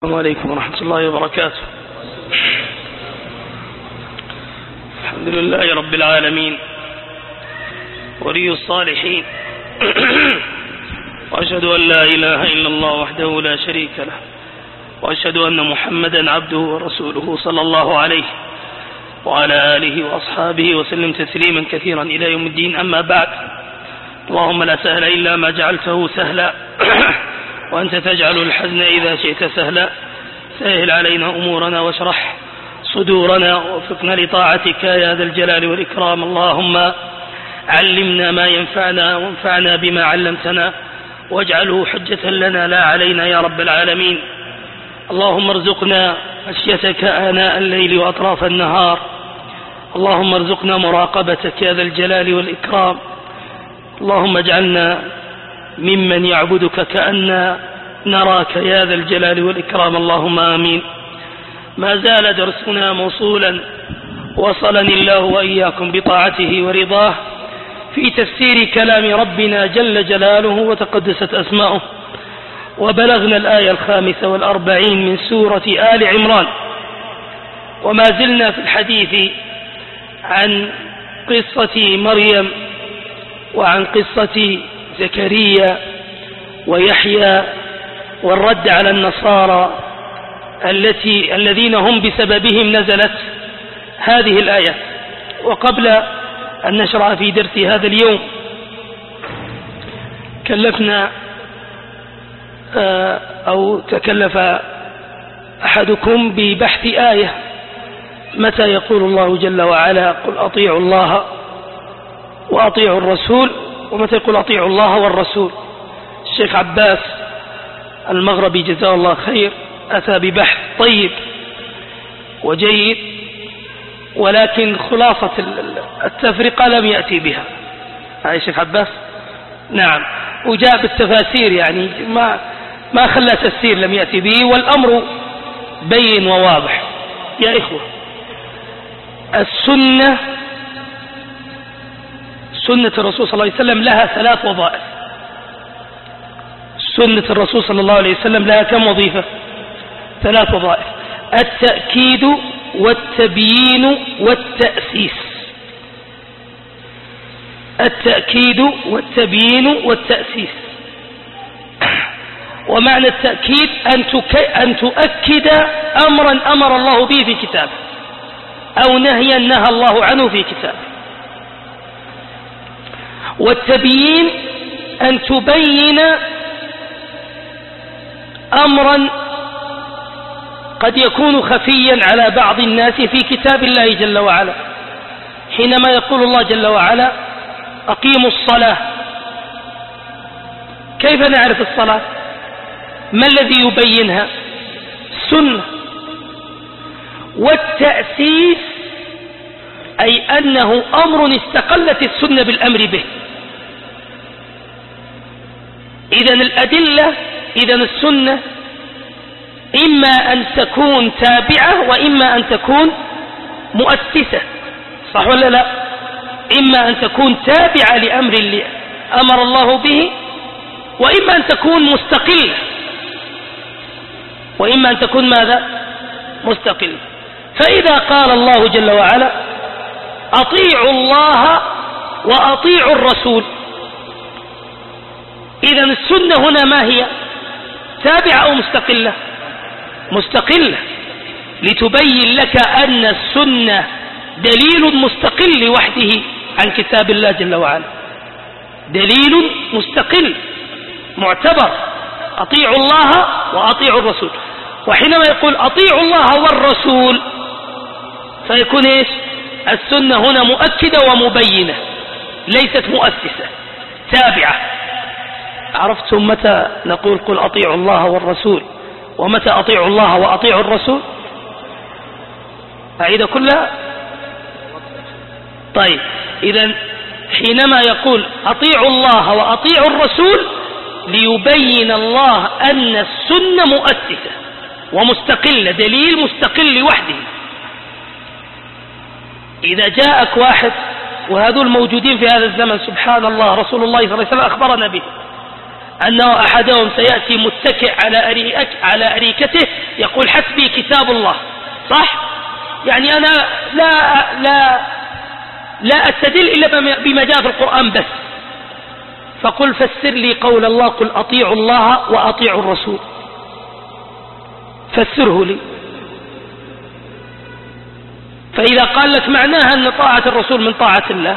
السلام عليكم ورحمة الله وبركاته. الحمد لله رب العالمين ولي الصالحين وأشهد أن لا إله إلا الله وحده لا شريك له وأشهد أن محمدا عبده ورسوله صلى الله عليه وعلى آله وأصحابه وسلم تسليما كثيرا إلى يوم الدين. أما بعد، اللهم لا سهل إلا ما جعلته سهلا وأنت تجعل الحزن إذا شئت سهلا. سهل علينا أمورنا واشرح صدورنا ووفقنا لطاعتك يا ذا الجلال والإكرام. اللهم علمنا ما ينفعنا وانفعنا بما علمتنا واجعله حجة لنا لا علينا يا رب العالمين. اللهم ارزقنا خشيتك آناء الليل وأطراف النهار. اللهم ارزقنا مراقبتك يا ذا الجلال والإكرام. اللهم اجعلنا ممن يعبدك كأننا نراك يا ذا الجلال والإكرام. اللهم آمين. ما زال درسنا موصولا وصلني الله وإياكم بطاعته ورضاه في تفسير كلام ربنا جل جلاله وتقدست أسماؤه، وبلغنا الآية 45 من سورة آل عمران، وما زلنا في الحديث عن قصة مريم وعن قصة زكريا ويحيى والرد على النصارى الذين هم بسببهم نزلت هذه الآية. وقبل أن نشرع في درس هذا اليوم كلفنا أو تكلف أحدكم ببحث آية: متى يقول الله جل وعلا قل أطيعوا الله وأطيعوا الرسول، ومتى يقول أطيعوا الله والرسول؟ الشيخ عباس المغربي جزاه الله خير أتى ببحث طيب وجيد، ولكن خلاصة التفرقة لم يأتي بها. هذا الشيخ عباس نعم، وجاء بالتفاسير، يعني ما خلى تفسير لم يأتي به، والأمر بين وواضح. يا إخوة، السنة سنة الرسول صلى الله عليه وسلم لها 3 وظائف. سنة الرسول صلى الله عليه وسلم لها كم وظيفة؟ 3 وظائف: التأكيد والتبيين والتأسيس. التأكيد والتبيين والتأسيس. ومعنى التأكيد أن تؤكد أمرا أمر الله به في كتابه أو نهيا نهى الله عنه في كتابه. والتبيين أن تبين أمرا قد يكون خفيا على بعض الناس في كتاب الله جل وعلا. حينما يقول الله جل وعلا أقيموا الصلاة، كيف نعرف الصلاة؟ ما الذي يبينها؟ السنة. والتأسيس أي أنه أمر استقلت السنة بالأمر به. إذن الأدلة، إذن السنة إما أن تكون تابعة وإما أن تكون مؤسسة، صح ولا لا؟ إما أن تكون تابعة لأمر اللي أمر الله به، وإما أن تكون مستقلة، وإما أن تكون ماذا؟ مستقلة. فإذا قال الله جل وعلا أطيعوا الله وأطيعوا الرسول، إذن السنة هنا ما هي؟ تابعة أو مستقلة؟ مستقلة، لتبين لك أن السنة دليل مستقل وحده عن كتاب الله جل وعلا، دليل مستقل معتبر. أطيعوا الله وأطيعوا الرسول. وحينما يقول أطيعوا الله والرسول فيكون إيش؟ السنة هنا مؤكدة ومبينة، ليست مؤسسة، تابعة. عرفتم متى نقول قل أطيعوا الله والرسول، ومتى أطيعوا الله وأطيعوا الرسول؟ أعيد كلها؟ طيب، إذن حينما يقول أطيعوا الله وأطيعوا الرسول ليبين الله أن السنة مؤسسة ومستقلة، دليل مستقل وحده. إذا جاءك واحد، وهذول الموجودين في هذا الزمن سبحان الله، رسول الله صلى الله عليه وسلم أخبرنا به، أن أحدهم سيأتي متكئ على أريكته يقول حسبي كتاب الله، صح؟ يعني أنا لا أستدل إلا بما جاء في القرآن بس. فقل فسر لي قول الله قل أطيعوا الله وأطيعوا الرسول، فسره لي. فإذا قال لك معناها أن طاعة الرسول من طاعة الله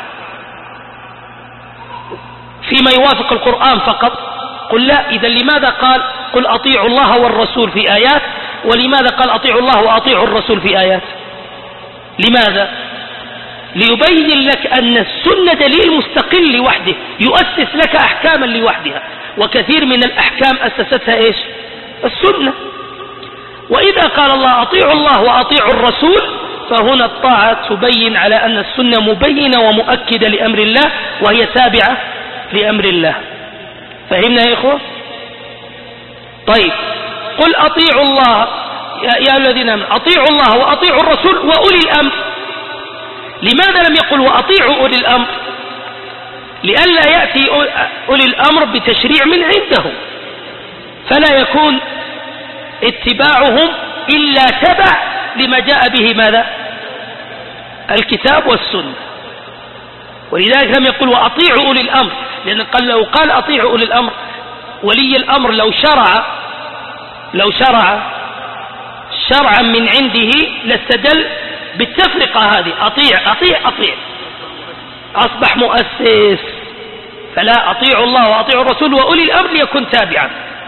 فيما يوافق القرآن فقط، قل لا. إذا لماذا قال قل أطيعوا الله والرسول في آيات، ولماذا قال أطيعوا الله وأطيعوا الرسول في آيات؟ لماذا؟ ليبين لك أن السنة دليل مستقل لوحده يؤسس لك أحكاما لوحدها، وكثير من الأحكام أسستها إيش؟ السنة. وإذا قال الله أطيعوا الله وأطيعوا الرسول، فهنا الطاعة تبين على أن السنة مبينة ومؤكدة لأمر الله، وهي تابعة لأمر الله. فهمنا يا إخوة؟ طيب، قل أطيعوا الله يا الذين آمنوا أطيعوا الله وأطيعوا الرسول وأولي الأمر. لماذا لم يقل وأطيعوا أولي الأمر؟ لئلا يأتي أولي الأمر بتشريع من عنده، فلا يكون اتباعهم إلا تبع لما جاء به ماذا؟ الكتاب والسنة. ولذلك لم يقل وأطيعوا أولي الأمر، لأن قال لو قال أطيعوا أولي الأمر، ولي الأمر لو شرع شرعا من عنده لاستدل بالتفرقة هذه، أطيع أطيع أطيع، أصبح مؤسس. فلا، أطيعوا الله وأطيعوا الرسول وأولي الأمر ليكن تابعا.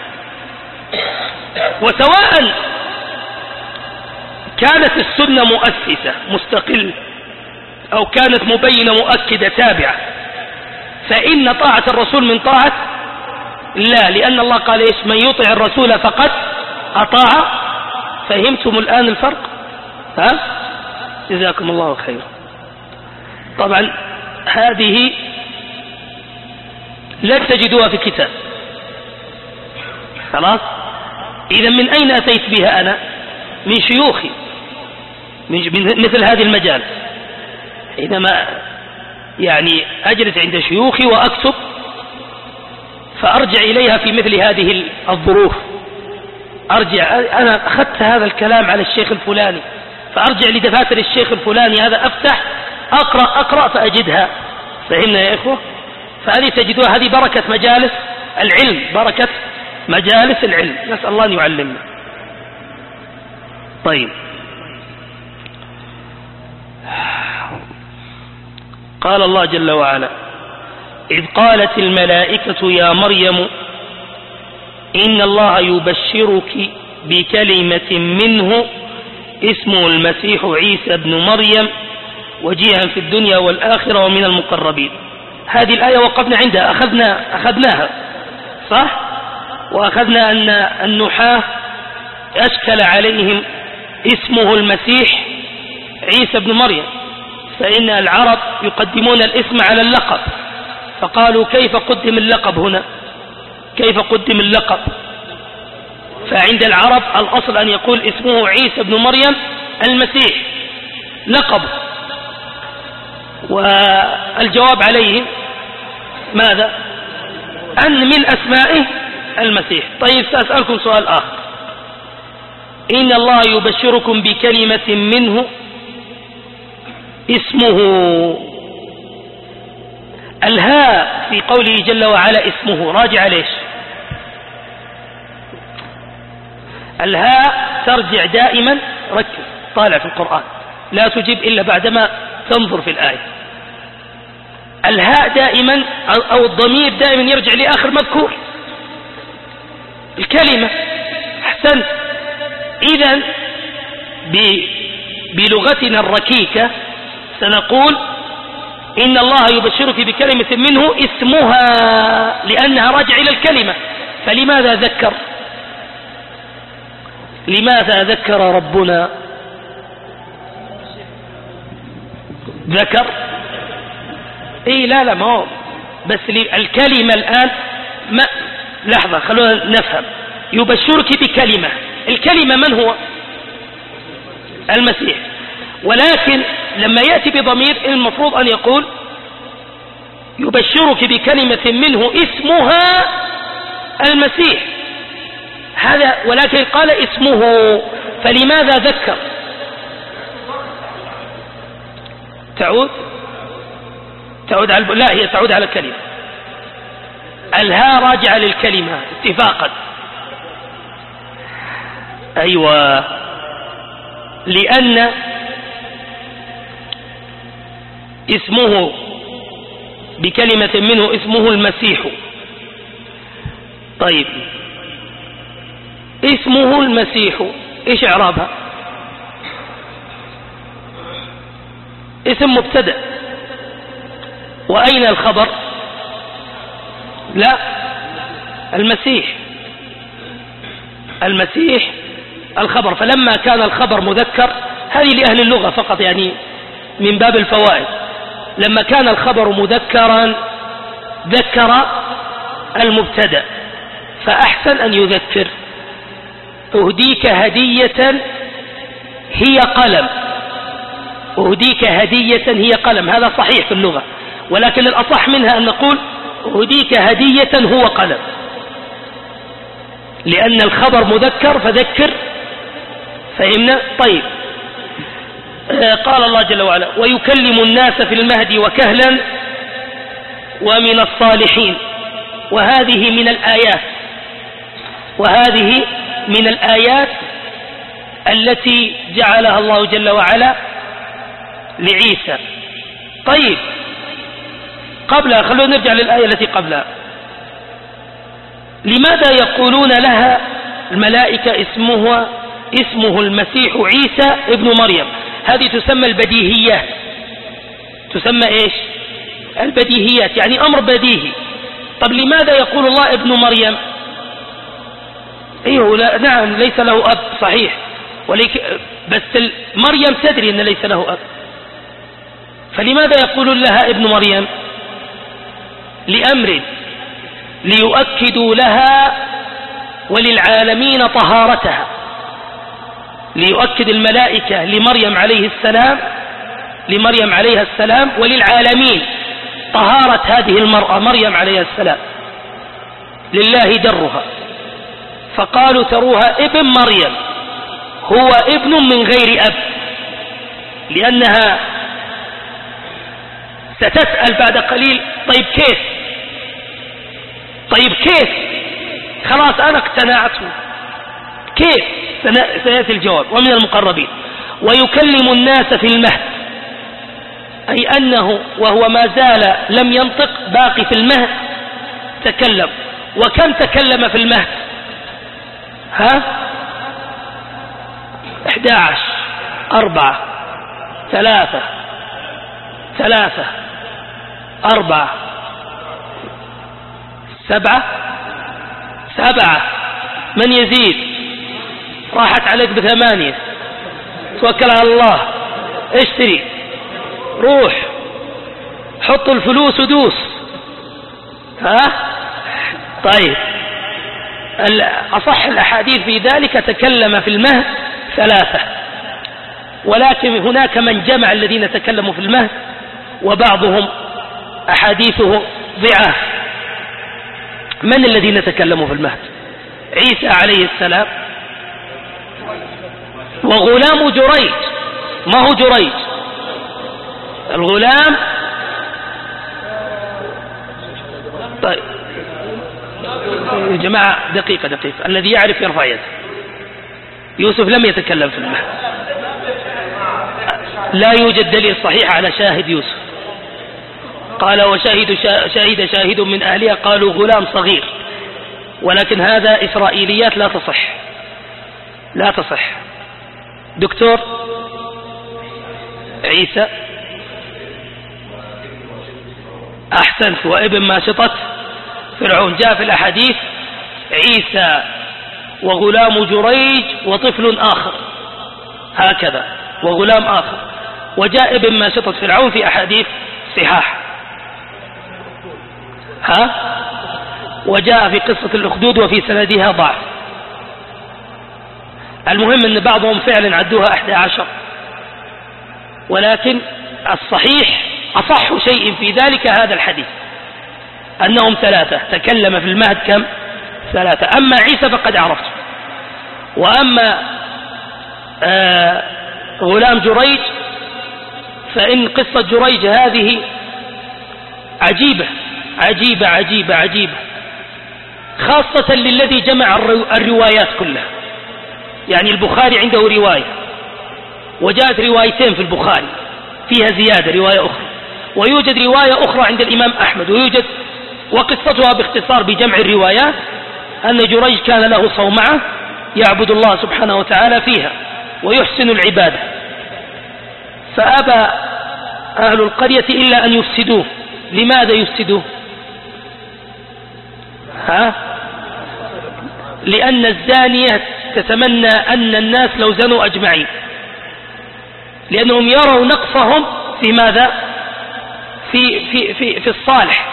وسواء كانت السنة مؤسسة مستقلة أو كانت مبينة مؤكدة تابعة، فإن طاعة الرسول من طاعة لا، لأن الله قال إيش؟ من يطع الرسول فقد أطاع. فهمتم الآن الفرق؟ ها؟ جزاكم الله خير. طبعا هذه لن تجدوها في كتاب، خلاص. إذا من أين أتيت بها أنا؟ من شيوخي، من مثل هذه المجال. حينما يعني أجلس عند شيوخي وأكتب، فأرجع إليها في مثل هذه الظروف. أنا أخذت هذا الكلام على الشيخ الفلاني، فأرجع لدفاتر الشيخ الفلاني هذا، أفتح أقرأ فأجدها. فهمنا يا إخوة؟ فهذه تجدوها، هذه بركة مجالس العلم، بركة مجالس العلم، نسأل الله أن يعلمنا. طيب، قال الله جل وعلا إذ قالت الملائكة يا مريم إن الله يبشرك بكلمة منه اسمه المسيح عيسى بن مريم وجيها في الدنيا والآخرة ومن المقربين. هذه الآية وقفنا عندها، أخذناها صح؟ وأخذنا أن النحاة أشكل عليهم اسمه المسيح عيسى بن مريم، فإن العرب يقدمون الاسم على اللقب، فقالوا كيف قدم اللقب هنا؟ كيف قدم اللقب؟ فعند العرب الأصل أن يقول اسمه عيسى بن مريم المسيح لقبه، والجواب عليه ماذا؟ أن من أسمائه المسيح. طيب، سأسألكم سؤال آخر. إن الله يبشركم بكلمة منه اسمه، الهاء في قوله جل وعلا اسمه راجع ليش؟ الهاء ترجع دائما، ركز طالع في القرآن، لا تجيب إلا بعدما تنظر في الآية. الهاء دائما أو الضمير دائما يرجع لآخر مذكور الكلمة. أحسنت. إذن بلغتنا الركيكة سنقول إن الله يبشرك بكلمة منه اسمها، لأنها راجع إلى الكلمة. فلماذا ذكر؟ لماذا ذكر ربنا؟ ذكر لا ما هو بس الكلمة الآن لحظة، خلونا نفهم. يبشرك بكلمة، الكلمة من هو؟ المسيح. ولكن لما يأتي بضمير المفروض أن يقول يبشرك بكلمة منه اسمها المسيح هذا، ولكن قال اسمه، فلماذا ذكر؟ تعود على لا، هي تعود على الكلمة. الها راجعة للكلمة اتفاقا. أيوة، لأن اسمه بكلمة منه اسمه المسيح. طيب، اسمه المسيح ايش اعرابها؟ اسم مبتدأ، وأين الخبر؟ لا، المسيح الخبر. فلما كان الخبر مذكر، هذه لأهل اللغة فقط يعني من باب الفوائد، لما كان الخبر مذكرا ذكر المبتدأ، فأحسن أن يذكر. أهديك هدية هي قلم، أهديك هدية هي قلم، هذا صحيح في اللغة، ولكن الأصح منها أن نقول أهديك هدية هو قلم، لأن الخبر مذكر فذكر. فهمنا؟ طيب، قال الله جل وعلا: ويكلم الناس في المهد وكهلا ومن الصالحين. وهذه من الآيات التي جعلها الله جل وعلا لعيسى. طيب، قبلها خلونا نرجع للآية التي قبلها. لماذا يقولون لها الملائكة اسمه المسيح عيسى ابن مريم؟ هذه تسمى البديهيات. تسمى ايش؟ البديهيات، يعني أمر بديهي. طب لماذا يقول الله ابن مريم؟ ايوه، لا نعم، ليس له أب صحيح، بس مريم تدري أن ليس له أب، فلماذا يقولون لها ابن مريم؟ لأمر، ليؤكدوا لها وللعالمين طهارتها، ليؤكد الملائكة لمريم عليها السلام وللعالمين طهارة هذه المرأة مريم عليها السلام، لله درها. فقالوا تروها ابن مريم، هو ابن من غير أب، لأنها ستسأل بعد قليل: طيب كيف؟ خلاص أنا اقتنعت، كيف؟ سيأتي الجواب. ومن المقربين. ويكلم الناس في المهد، أي أنه وهو ما زال لم ينطق باقي في المهد تكلم. وكم تكلم في المهد؟ 11 4 3 4 7 من يزيد؟ راحت عليك ب8. توكل على الله، اشتري، روح، حط الفلوس ودوس. طيب، أصح الأحاديث في ذلك تكلم في المهد 3، ولكن هناك من جمع الذين تكلموا في المهد، وبعضهم أحاديثه ضعاف. من الذين تكلموا في المهد؟ عيسى عليه السلام وغلام جريج. ما هو جريج؟ الغلام. طيب يا جماعة، دقيقة، الذي يعرف يرفع يده. يوسف لم يتكلم في المهد، لا يوجد دليل صحيح على شاهد يوسف. قال: شهد شاهد من أهلها، قالوا غلام صغير، ولكن هذا إسرائيليات لا تصح. دكتور عيسى، أحسنت، وابن ماشطة فرعون. جاء في الأحاديث عيسى وغلام جريج وطفل آخر، هكذا، وغلام آخر. وجاء ابن ماشطة فرعون في أحاديث صحاح، وجاء في قصة الأخدود وفي سندها ضعف. المهم أن بعضهم فعلا عدوها 11، ولكن الصحيح أصح شيء في ذلك هذا الحديث، أنهم 3. تكلم في المهد كم؟ الثلاثة. أما عيسى فقد عرفته. وأما غلام جريج فإن قصة جريج هذه عجيبة عجيبة عجيبة عجيبة، خاصة للذي جمع الروايات كلها. يعني البخاري عنده رواية، وجاءت روايتين في البخاري فيها زيادة رواية أخرى، ويوجد رواية أخرى عند الإمام أحمد، وقصتها باختصار بجمع الروايات أن جريج كان له صومعة يعبد الله سبحانه وتعالى فيها ويحسن العبادة، فأبى أهل القرية إلا أن يفسدوه. لماذا يفسدوه؟ لأن الزانية تتمنى أن الناس لو زنوا أجمعين، لأنهم يروا نقصهم في ماذا؟ في الصالح،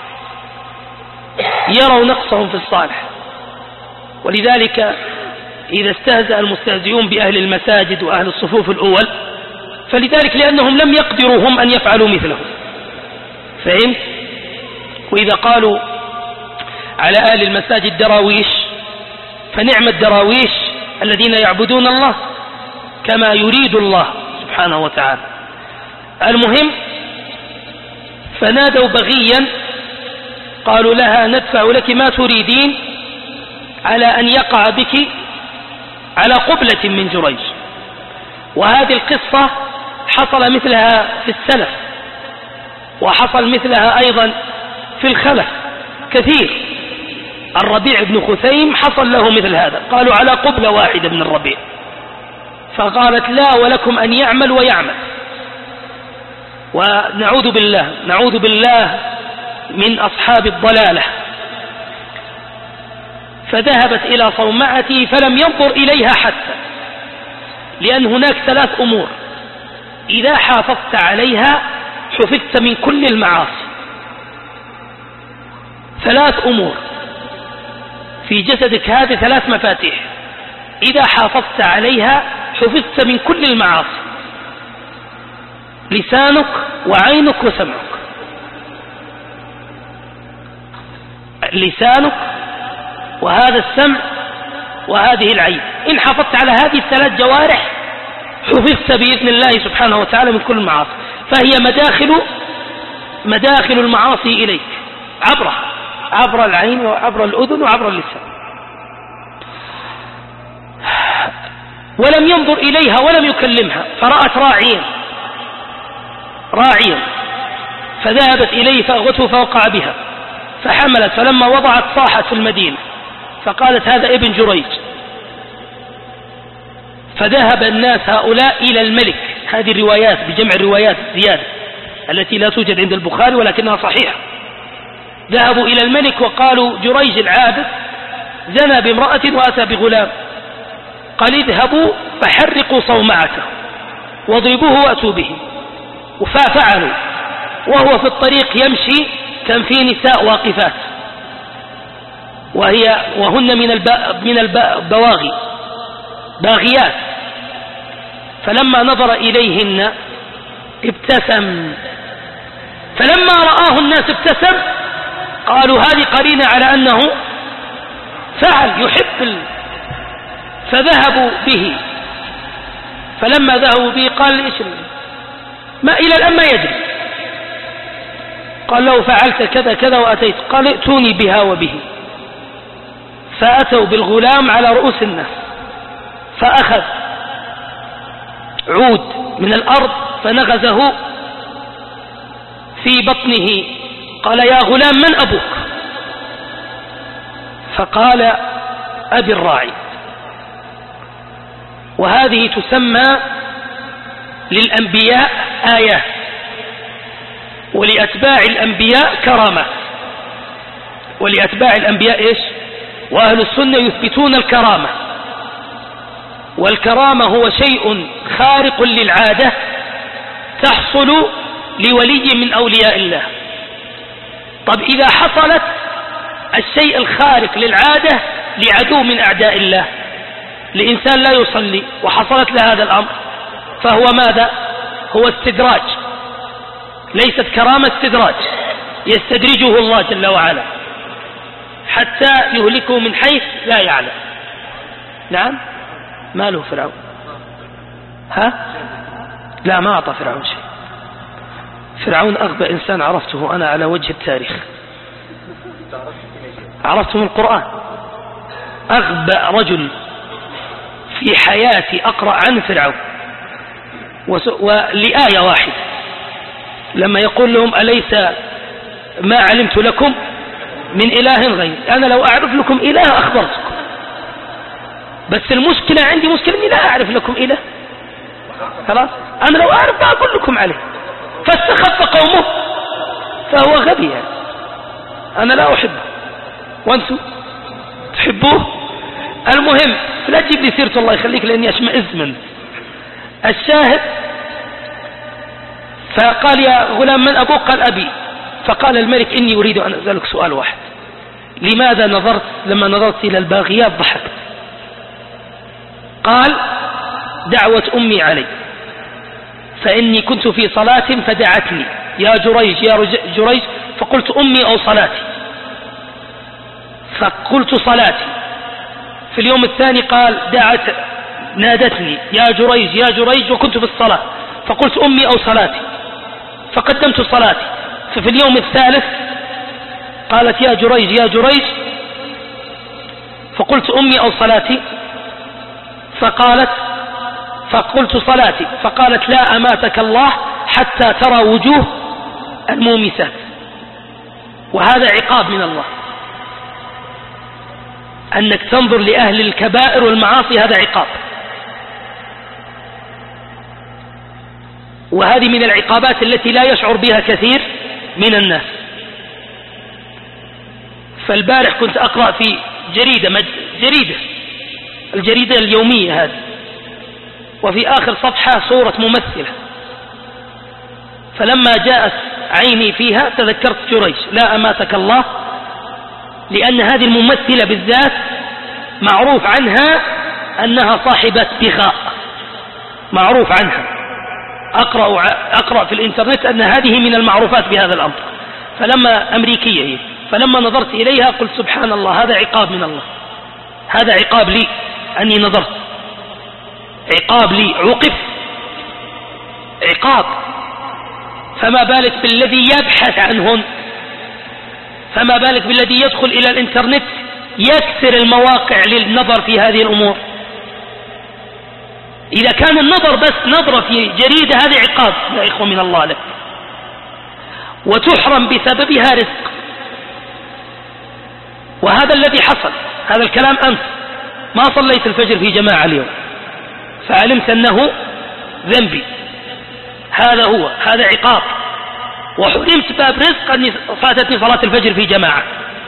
يروا نقصهم في الصالح. ولذلك إذا استهزأ المستهزئون بأهل المساجد وأهل الصفوف الأول فلذلك لأنهم لم يقدروا هم أن يفعلوا مثلهم، فهمت؟ وإذا قالوا على أهل المساجد دراويش فنعم الدراويش الذين يعبدون الله كما يريد الله سبحانه وتعالى. المهم فنادوا بغيا قالوا لها ندفع لك ما تريدين على أن يقع بك على قبلة من جريج. وهذه القصة حصل مثلها في السلف، وحصل مثلها أيضا في الخلف كثير. الربيع بن خثيم حصل له مثل هذا، قالوا على قبلة واحدة من الربيع، فقالت لا ولكم أن يعمل ويعمل. ونعوذ بالله من أصحاب الضلالة. فذهبت إلى صومعته فلم ينظر إليها حتى، لأن هناك 3 أمور إذا حافظت عليها حفظت من كل المعاصي. 3 أمور في جسدك، هذه 3 مفاتيح إذا حافظت عليها حفظت من كل المعاصي: لسانك وعينك وسمعك. لسانك وهذا السمع وهذه العين، إن حافظت على هذه ال3 جوارح حفظت بإذن الله سبحانه وتعالى من كل المعاصي. فهي مداخل المعاصي إليك عبر العين وعبر الأذن وعبر اللسان. ولم ينظر إليها ولم يكلمها، فرأت راعيا فذهبت إليه فأغته فوقع بها فحملت، فلما وضعت صاحت في المدينة فقالت هذا ابن جريج. فذهب الناس هؤلاء إلى الملك. هذه الروايات بجمع الروايات الزيادة التي لا توجد عند البخاري ولكنها صحيحة. ذهبوا إلى الملك وقالوا جريج العابد زنى بامرأة وأتى بغلام، قال اذهبوا فحرقوا صومعته واضربوه وأتوا به. ففعلوا، وهو في الطريق يمشي كان في نساء واقفات وهن من البواغي باغيات، فلما نظر إليهن ابتسم، فلما رآه الناس ابتسم قالوا هذه قرينة على أنه فعل يحب فذهبوا به. فلما ذهبوا به قال إيش ما إلى الآن ما يدري، قال له فعلت كذا كذا وأتيت، قال ائتوني بها وبه. فأتوا بالغلام على رؤوس الناس، فأخذ عود من الأرض فنغزه في بطنه، قال يا غلام من أبوك؟ فقال أبي الراعي. وهذه تسمى للأنبياء آيات ولأتباع الأنبياء كرامات. ولأتباع الأنبياء إيش؟ وأهل السنة يثبتون الكرامة، والكرامة هو شيء خارق للعادة تحصل لولي من أولياء الله. طب إذا حصلت الشيء الخارق للعادة لعدو من أعداء الله، لإنسان لا يصلي وحصلت له هذا الأمر، فهو ماذا؟ هو استدراج، ليست كرامة، استدراج يستدرجه الله جل وعلا حتى يهلكه من حيث لا يعلم. نعم. ما له فرعون؟ لا، ما أعطى فرعون شيء. فرعون أغبى إنسان عرفته أنا على وجه التاريخ، عرفته من القرآن. أغبى رجل في حياتي أقرأ عن فرعون، ولآية واحدة لما يقول لهم أليس ما علمت لكم من إله غير، أنا لو أعرف لكم إله أخبرتكم، بس المشكلة عندي مشكلة أني لا أعرف لكم إله. خلاص، أنا لو أعرف ما أقول لكم عليه. فاستخف قومه فهو غبي يعني. أنا لا أحبه وأنتم تحبوه. المهم لا تجيب لي سيرة الله يخليك لأني أشمئز منه. الشاهد، فقال يا غلام من أبوك؟ قال أبي. فقال الملك إني أريد أن أسألك سؤال واحد، لماذا لما نظرت إلى الباغيات ضحكت؟ قال دعوة أمي علي، فإني كنت في صلاة فدعتني يا جريج يا جريج، فقلت أمي أو صلاتي، فقلت صلاتي. في اليوم الثاني قال نادتني يا جريج يا جريج وكنت في الصلاة، فقلت أمي أو صلاتي، فقدمت صلاتي. ففي اليوم الثالث قالت يا جريج يا جريج، فقلت أمي أو صلاتي، فقلت صلاتي، فقالت لا أماتك الله حتى ترى وجوه المومسات. وهذا عقاب من الله، أنك تنظر لأهل الكبائر والمعاصي، هذا عقاب. وهذه من العقابات التي لا يشعر بها كثير من الناس. فالبارح كنت أقرأ في الجريدة اليومية هذه، وفي آخر صفحة صورة ممثلة، فلما جاءت عيني فيها تذكرت جريج لا أماتك الله، لأن هذه الممثلة بالذات معروف عنها أنها صاحبة بغاء، معروف عنها. أقرأ في الإنترنت أن هذه من المعروفات بهذا الأمر. فلما أمريكية هي، فلما نظرت إليها قلت سبحان الله، هذا عقاب من الله، هذا عقاب لي أني نظرت، عقاب لي، عقب عقاب. فما بالك بالذي يبحث عنهن، فما بالك بالذي يدخل إلى الإنترنت يكسر المواقع للنظر في هذه الأمور. إذا كان النظر بس نظرة في جريدة هذه عقاب يا إخوة من الله لك، وتحرم بسببها رزق. وهذا الذي حصل، هذا الكلام أمس، ما صليت الفجر في جماعة اليوم، فعلمت أنه ذنبي، هذا عقاب. وحرمت باب رزق أني فاتتني صلاة الفجر في جماعة،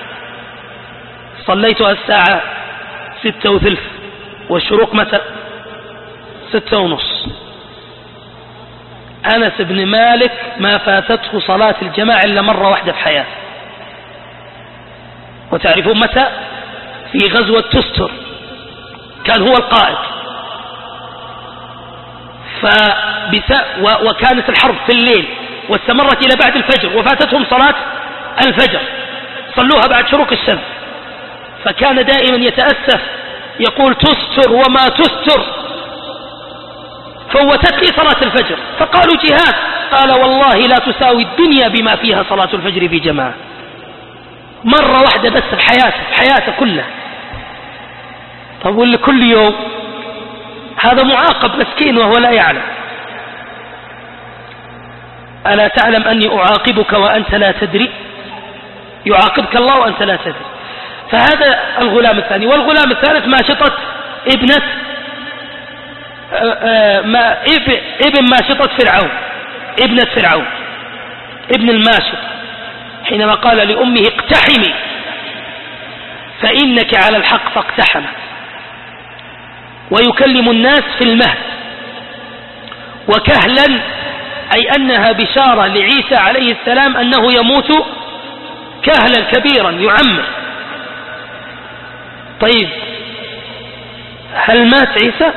صليتها الساعة 6:03 والشروق متى 6:30. أنس بن مالك ما فاتته صلاة الجماعة إلا مرة واحدة في حياته. وتعرفون متى؟ في غزوة تستر، كان هو القائد، وكانت الحرب في الليل واستمرت إلى بعد الفجر، وفاتتهم صلاة الفجر، صلوها بعد شروق الشمس. فكان دائما يتأسف يقول تستر وما تستر، فوتت لي صلاة الفجر. فقالوا جهاد، قال والله لا تساوي الدنيا بما فيها صلاة الفجر في جماعة. مرة واحدة بس في حياته كلها. طب واللي كل يوم؟ هذا معاقب مسكين وهو لا يعلم. ألا تعلم أني أعاقبك وأنت لا تدري؟ يعاقبك الله وأنت لا تدري. فهذا الغلام الثاني. والغلام الثالث ماشطة ابن ماشطة فرعون، ابنة فرعون، ابن الماشط، حينما قال لأمه اقتحمي فإنك على الحق فاقتحمت. ويكلم الناس في المهد. وكهلا أي أنها بشارة لعيسى عليه السلام أنه يموت كهلا كبيرا يعمر. طيب هل مات عيسى؟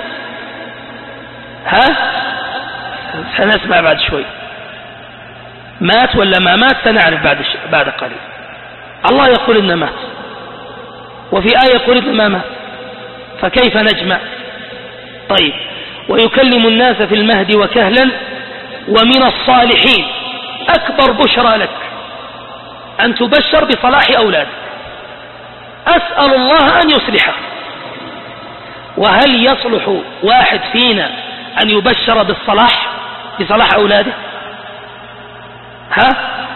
سنسمع بعد شوي، مات ولا ما مات سنعرف بعد قليل. الله يقول إنه مات، وفي آية قرد أمامه، فكيف نجمع؟ طيب، ويكلم الناس في المهد وكهلا ومن الصالحين. أكبر بشرى لك أن تبشر بصلاح أولادك. أسأل الله أن يصلحه. وهل يصلح واحد فينا أن يبشر بصلاح أولاده؟ ها؟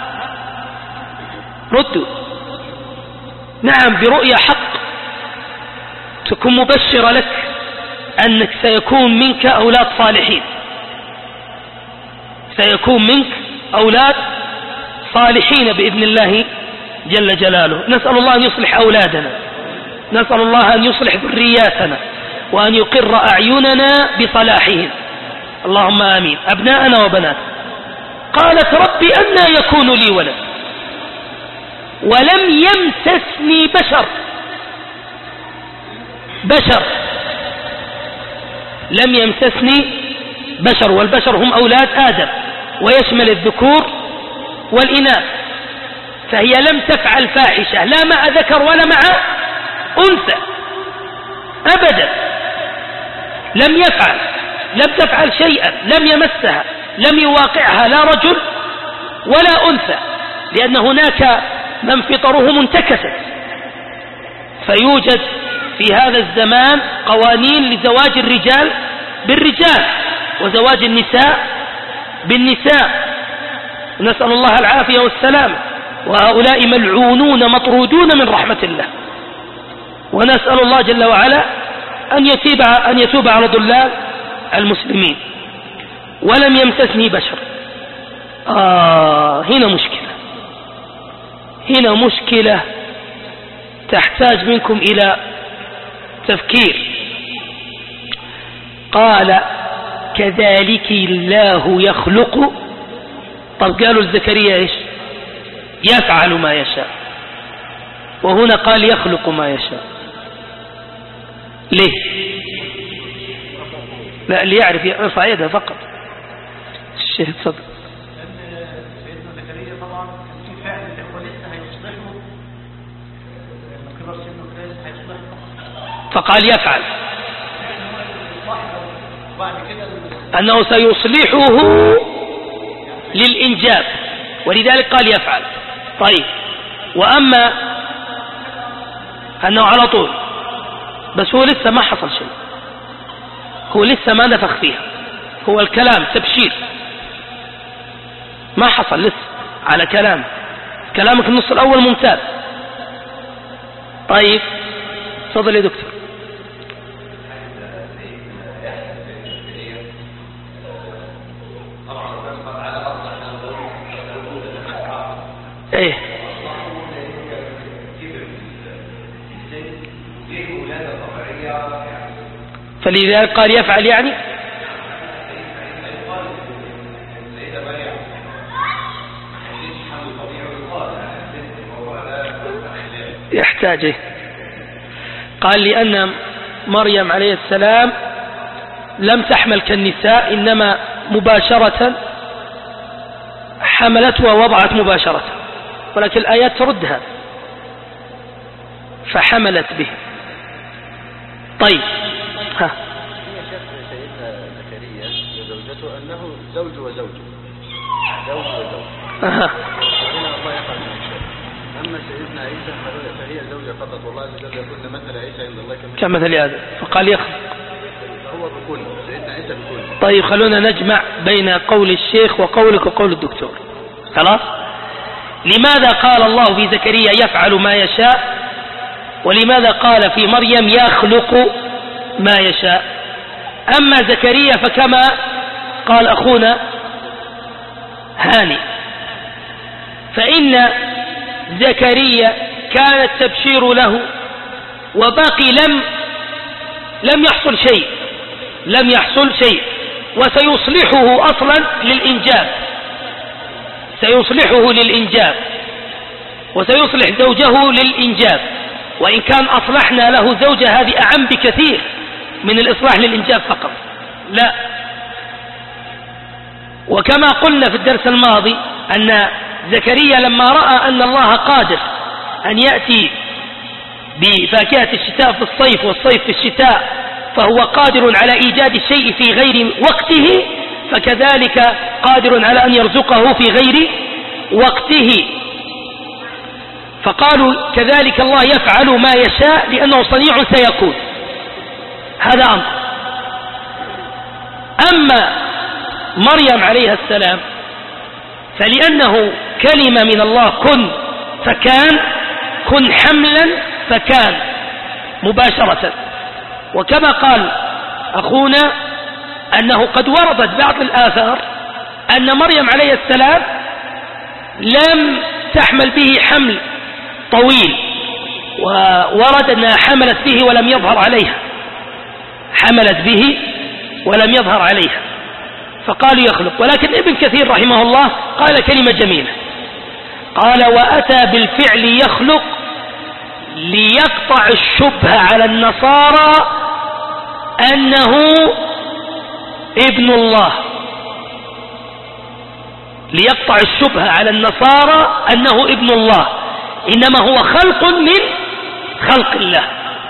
ردوا. نعم، برؤيا حق تكون مبشرة لك أنك سيكون منك أولاد صالحين، سيكون منك أولاد صالحين بإذن الله جل جلاله. نسأل الله أن يصلح أولادنا، نسأل الله أن يصلح ذرياتنا، وأن يقر أعيننا بصلاحهم، اللهم آمين. أبناءنا وبنات. قالت ربي أنى يكون لي ولد ولم يمسسني بشر، لم يمسسني بشر، والبشر هم أولاد آدم، ويشمل الذكور والإناث. فهي لم تفعل فاحشة لا مع ذكر ولا مع أنثى أبدا، لم تفعل شيئا، لم يمسها، لم يواقعها لا رجل ولا أنثى، لأن هناك من فطره منتكست. فيوجد في هذا الزمان قوانين لزواج الرجال بالرجال وزواج النساء بالنساء، نسأل الله العافية والسلام، وهؤلاء ملعونون مطرودون من رحمة الله. ونسأل الله جل وعلا أن يتوب على ضلال المسلمين. ولم يمسسني بشر. هنا مشكلة تحتاج منكم إلى تفكير. قال كذلك الله يخلق. طب قالوا الزكريا إيش؟ يفعل ما يشاء، وهنا قال يخلق ما يشاء. ليه؟ لا، ليعرف يرفع يده فقط. الشيخ صدق. سيدنا زكريا طبعا في فعل هو لسه هيصلحه، كبر سنه لسه هيصلحه، فقال يفعل، أنه سيصلحه للإنجاب، ولذلك قال يفعل. طيب، وأما أنه على طول، بس هو لسه ما حصل شيء، هو لسه ما نفخ فيها، هو الكلام تبشير، ما حصل لسه على كلامك النص الأول ممتاز. طيب، تفضل يا دكتور. ايه، فلذلك قال يفعل، يعني يحتاج. قال لأن مريم عليه السلام لم تحمل كالنساء، إنما مباشرة حملت ووضعت مباشرة، ولكن الآيات تردها، فحملت به. طيب، ها. سيدنا زكريا وزوجته أنه زوج وزوج. أها. أما سيدنا عيسى فهي زوجة فقط، والله عز وجل يقول مثل عيسى عند الله كمثل آدم، فقال يخلق. هو بكل سيدنا عيسى بكل. طيب، خلونا نجمع بين قول الشيخ وقولك وقول الدكتور. خلاص؟ لماذا قال الله في زكريا يفعل ما يشاء، ولماذا قال في مريم يخلق ما يشاء؟ أما زكريا فكما قال أخونا هاني، فإن زكريا كان التبشير له وباقي لم يحصل شيء، وسيصلحه أصلا للإنجاب، وسيصلح زوجه للإنجاب، وإن كان أصلحنا له زوجة هذه أعم بكثير من الإصلاح للإنجاب فقط. لا، وكما قلنا في الدرس الماضي أن زكريا لما رأى أن الله قادر أن يأتي بفاكهة الشتاء في الصيف والصيف في الشتاء فهو قادر على إيجاد الشيء في غير وقته، فكذلك قادر على أن يرزقه في غير وقته. فقالوا كذلك الله يفعل ما يشاء لأنه صنيع سيكون. هذا أمر. أما مريم عليها السلام فلأنه كلمة من الله كن فكان، كن حملا فكان مباشرة. وكما قال أخونا أنه قد وردت بعض الآثار أن مريم عليه السلام لم تحمل به حمل طويل، وورد أنها حملت به ولم يظهر عليها، حملت به ولم يظهر عليها، فقالوا يخلق. ولكن ابن كثير رحمه الله قال كلمة جميلة، قال وأتى بالفعل يخلق ليقطع الشبهة على النصارى أنه ابن الله، ليقطع الشبهة على النصارى أنه ابن الله، إنما هو خلق من خلق الله،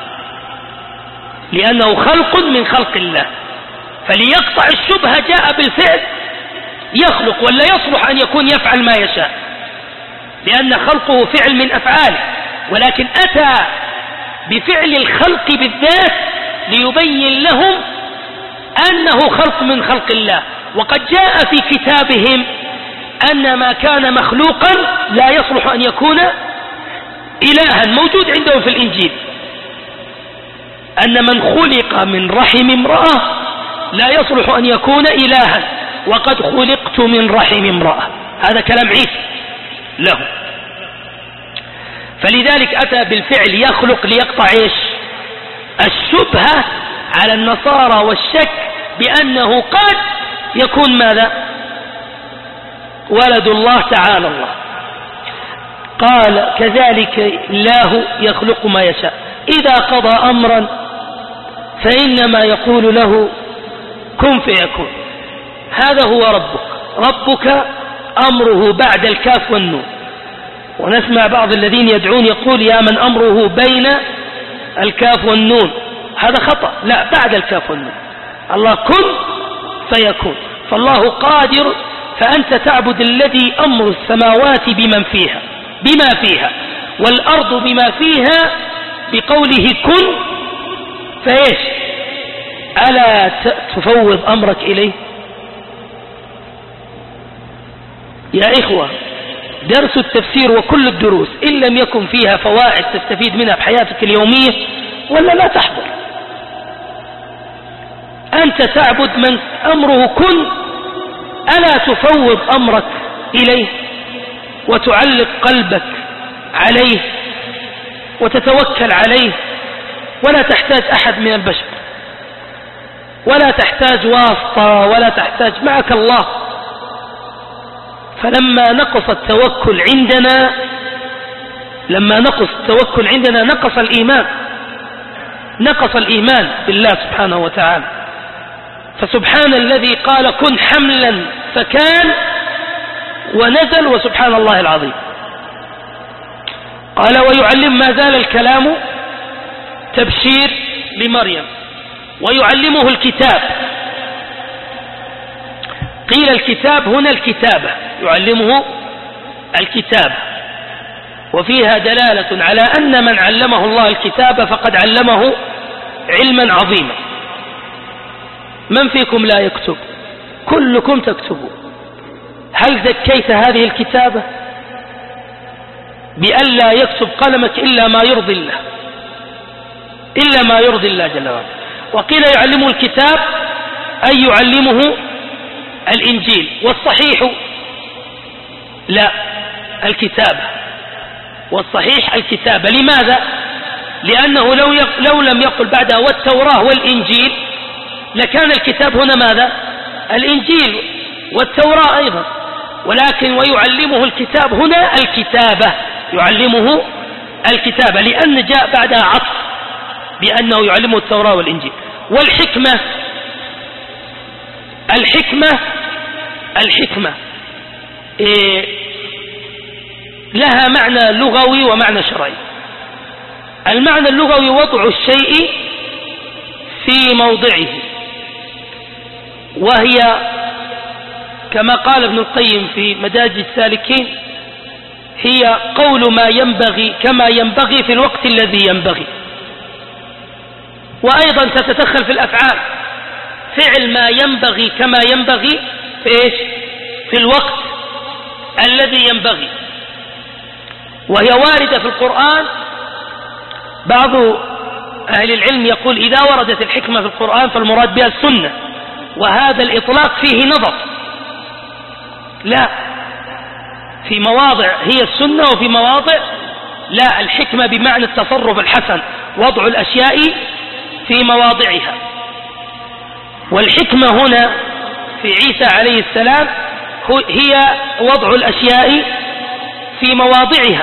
لأنه خلق من خلق الله. فليقطع الشبهة جاء بالفعل يخلق، ولا يصلح أن يكون يفعل ما يشاء، لأن خلقه فعل من أفعاله، ولكن أتى بفعل الخلق بالذات ليبين لهم أنه خلق من خلق الله. وقد جاء في كتابهم أن ما كان مخلوقا لا يصلح أن يكون إلها، موجود عندهم في الإنجيل أن من خلق من رحم امرأة لا يصلح أن يكون إلها، وقد خلقت من رحم امرأة، هذا كلام عيسى له. فلذلك أتى بالفعل يخلق ليقطع إيش؟ الشبهة على النصارى والشك بأنه قد يكون ماذا؟ ولد الله تعالى الله. قال كذلك الله يخلق ما يشاء إذا قضى أمرا فإنما يقول له كن فيكون. هذا هو ربك أمره بعد الكاف والنون. ونسمع بعض الذين يدعون يقول يا من أمره بين الكاف والنون، هذا خطأ، لا، بعد الكاف والنون. الله كن فيكون، فالله قادر، فأنت تعبد الذي أمر السماوات بما فيها والأرض بما فيها بقوله كن فإيش؟ ألا تفوض أمرك إليه؟ يا إخوة، درس التفسير وكل الدروس إن لم يكن فيها فوائد تستفيد منها في حياتك اليومية ولا لا تحضر. أنت تعبد من أمره كن، ألا تفوض أمرك إليه وتعلق قلبك عليه وتتوكل عليه، ولا تحتاج أحد من البشر، ولا تحتاج واسطة، ولا تحتاج، معك الله. فلما نقص التوكل عندنا نقص الإيمان بالله سبحانه وتعالى. فسبحان الذي قال كن حملا فكان ونزل، وسبحان الله العظيم. قال ويعلم، ما زال الكلام تبشير لمريم، ويعلمه الكتاب. قيل الكتاب هنا الكتابة، يعلمه الكتاب، وفيها دلالة على أن من علمه الله الكتاب فقد علمه علما عظيما. من فيكم لا يكتب؟ كلكم تكتبون. هل زكيت هذه الكتابة بأن لا يكتب قلمك إلا ما يرضي الله جل وعلا؟ وقيل يعلمه الكتاب أي يعلمه الإنجيل، والصحيح لا، الكتابة، والصحيح الكتابة. لماذا؟ لأنه لو لم يقل بعدها والتوراة والإنجيل لكان الكتاب هنا ماذا؟ الإنجيل والتوراة أيضا، ولكن ويعلمه الكتاب هنا الكتابة، يعلمه الكتابة، لأن جاء بعدها عطف بأنه يعلمه التوراة والإنجيل. والحكمة، الحكمة لها معنى لغوي ومعنى شرعي. المعنى اللغوي وضع الشيء في موضعه، وهي كما قال ابن القيم في مدارج السالكين هي قول ما ينبغي كما ينبغي في الوقت الذي ينبغي. وأيضا تتدخل في الأفعال، فعل ما ينبغي كما ينبغي في إيش؟ في الوقت الذي ينبغي. وهي واردة في القرآن. بعض أهل العلم يقول إذا وردت الحكمة في القرآن فالمراد بها السنة، وهذا الإطلاق فيه نظر. لا، في مواضع هي السنة وفي مواضع لا، الحكمة بمعنى التصرف الحسن، وضع الأشياء في مواضعها. والحكمة هنا في عيسى عليه السلام هي وضع الأشياء في مواضعها.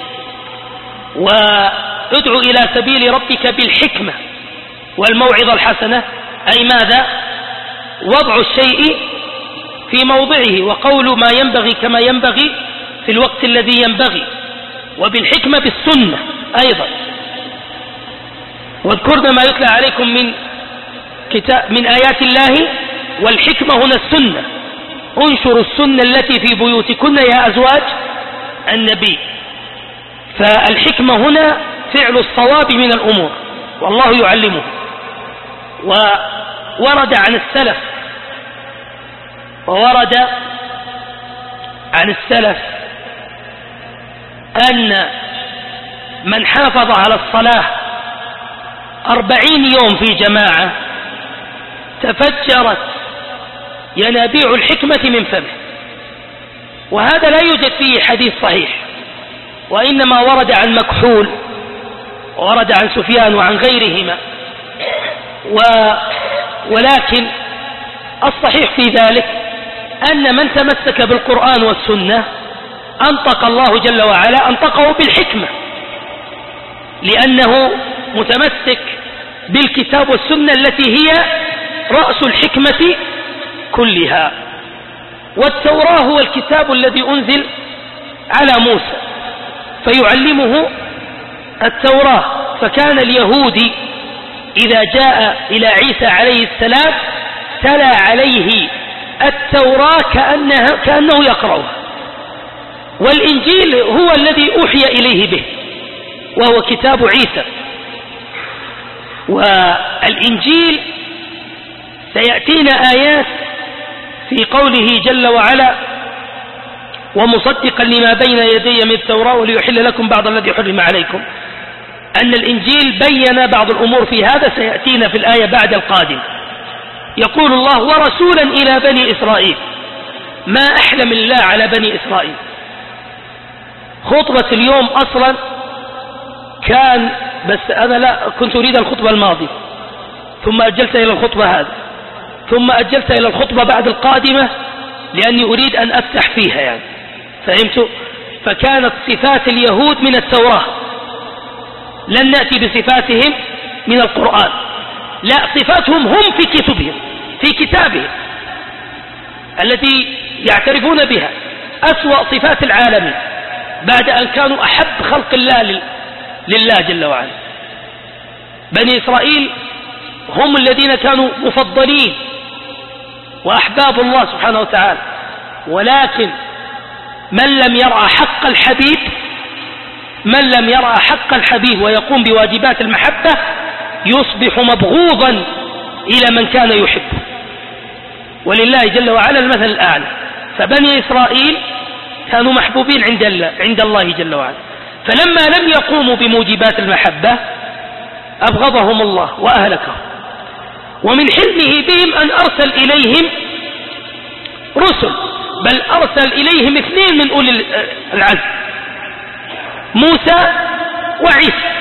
وادع إلى سبيل ربك بالحكمة والموعظة الحسنة، أي ماذا؟ وضع الشيء في موضعه، وقول ما ينبغي كما ينبغي في الوقت الذي ينبغي، وبالحكمة بالسنة أيضا. واذكرنا ما يتلى عليكم من آيات الله، والحكمة هنا السنة. انشروا السنة التي في بيوتكن يا أزواج النبي. فالحكمة هنا فعل الصواب من الأمور، والله يعلمه. وورد عن السلف أن من حافظ على الصلاة 40 يوم في جماعة تفجرت ينابيع الحكمة من فمه. وهذا لا يوجد فيه حديث صحيح، وإنما ورد عن مكحول وورد عن سفيان وعن غيرهما. ولكن الصحيح في ذلك أن من تمسك بالقرآن والسنة أنطق الله جل وعلا أنطقه بالحكمة، لأنه متمسك بالكتاب والسنة التي هي رأس الحكمة كلها. والتوراة هو الكتاب الذي أنزل على موسى فيعلمه التوراة. فكان اليهودي إذا جاء إلى عيسى عليه السلام تلا عليه التوراة كأنه يقرأها. والإنجيل هو الذي أوحي إليه به، وهو كتاب عيسى. والإنجيل سيأتينا آيات في قوله جل وعلا ومصدقا لما بين يدي من التوراة وليحل لكم بعض الذي حرم عليكم، أن الإنجيل بين بعض الأمور في هذا سيأتينا في الآية بعد القادم. يقول الله ورسولا إلى بني إسرائيل. ما أحلم الله على بني إسرائيل. خطبة اليوم أصلا كان، بس أنا لا كنت أريد الخطبة الماضية ثم أجلت إلى الخطبة هذه، ثم أجلت إلى الخطبة بعد القادمة لأني أريد أن أفتح فيها يعني، فهمت؟ فكانت صفات اليهود من التوراة، لن نأتي بصفاتهم من القرآن، لا، صفاتهم هم في كتبهم، في كتابهم التي يعترفون بها، أسوأ صفات العالمين بعد أن كانوا أحب خلق الله لله جل وعلا. بني إسرائيل هم الذين كانوا مفضلين وأحباب الله سبحانه وتعالى. ولكن من لم يرعى حق الحبيب ويقوم بواجبات المحبة يصبح مبغوضا إلى من كان يحبه، ولله جل وعلا المثل الأعلى. فبني إسرائيل كانوا محبوبين عند الله جل وعلا، فلما لم يقوموا بموجبات المحبة أبغضهم الله وأهلكهم. ومن حلمه بهم أن أرسل إليهم رسل، بل أرسل إليهم 2 من أولي العزم، موسى وعيسى.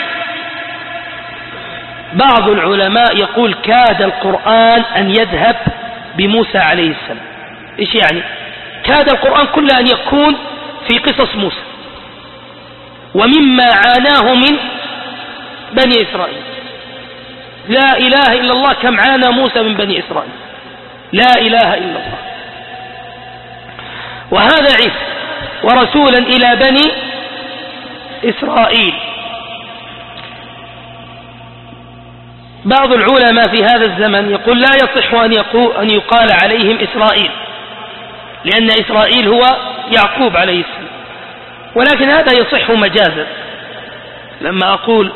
بعض العلماء يقول كاد القرآن أن يذهب بموسى عليه السلام. إيش يعني؟ كاد القرآن كله أن يكون في قصص موسى ومما عاناه من بني إسرائيل. لا إله إلا الله، كم عانى موسى من بني إسرائيل، لا إله إلا الله. وهذا عيسى ورسولا إلى بني إسرائيل. بعض العلماء في هذا الزمن يقول لا يصح أن يقال عليهم إسرائيل، لأن إسرائيل هو يعقوب عليه السلام، ولكن هذا يصح مجازا. لما أقول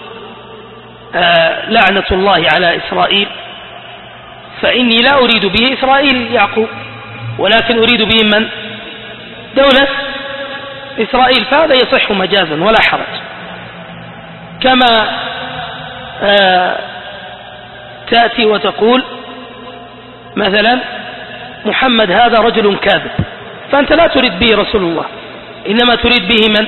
لعنة الله على إسرائيل فإني لا أريد به إسرائيل يعقوب، ولكن أريد به من؟ دولة إسرائيل، فهذا يصح مجازا ولا حرج. كما تأتي وتقول مثلا محمد هذا رجل كاذب، فأنت لا تريد به رسول الله، إنما تريد به من؟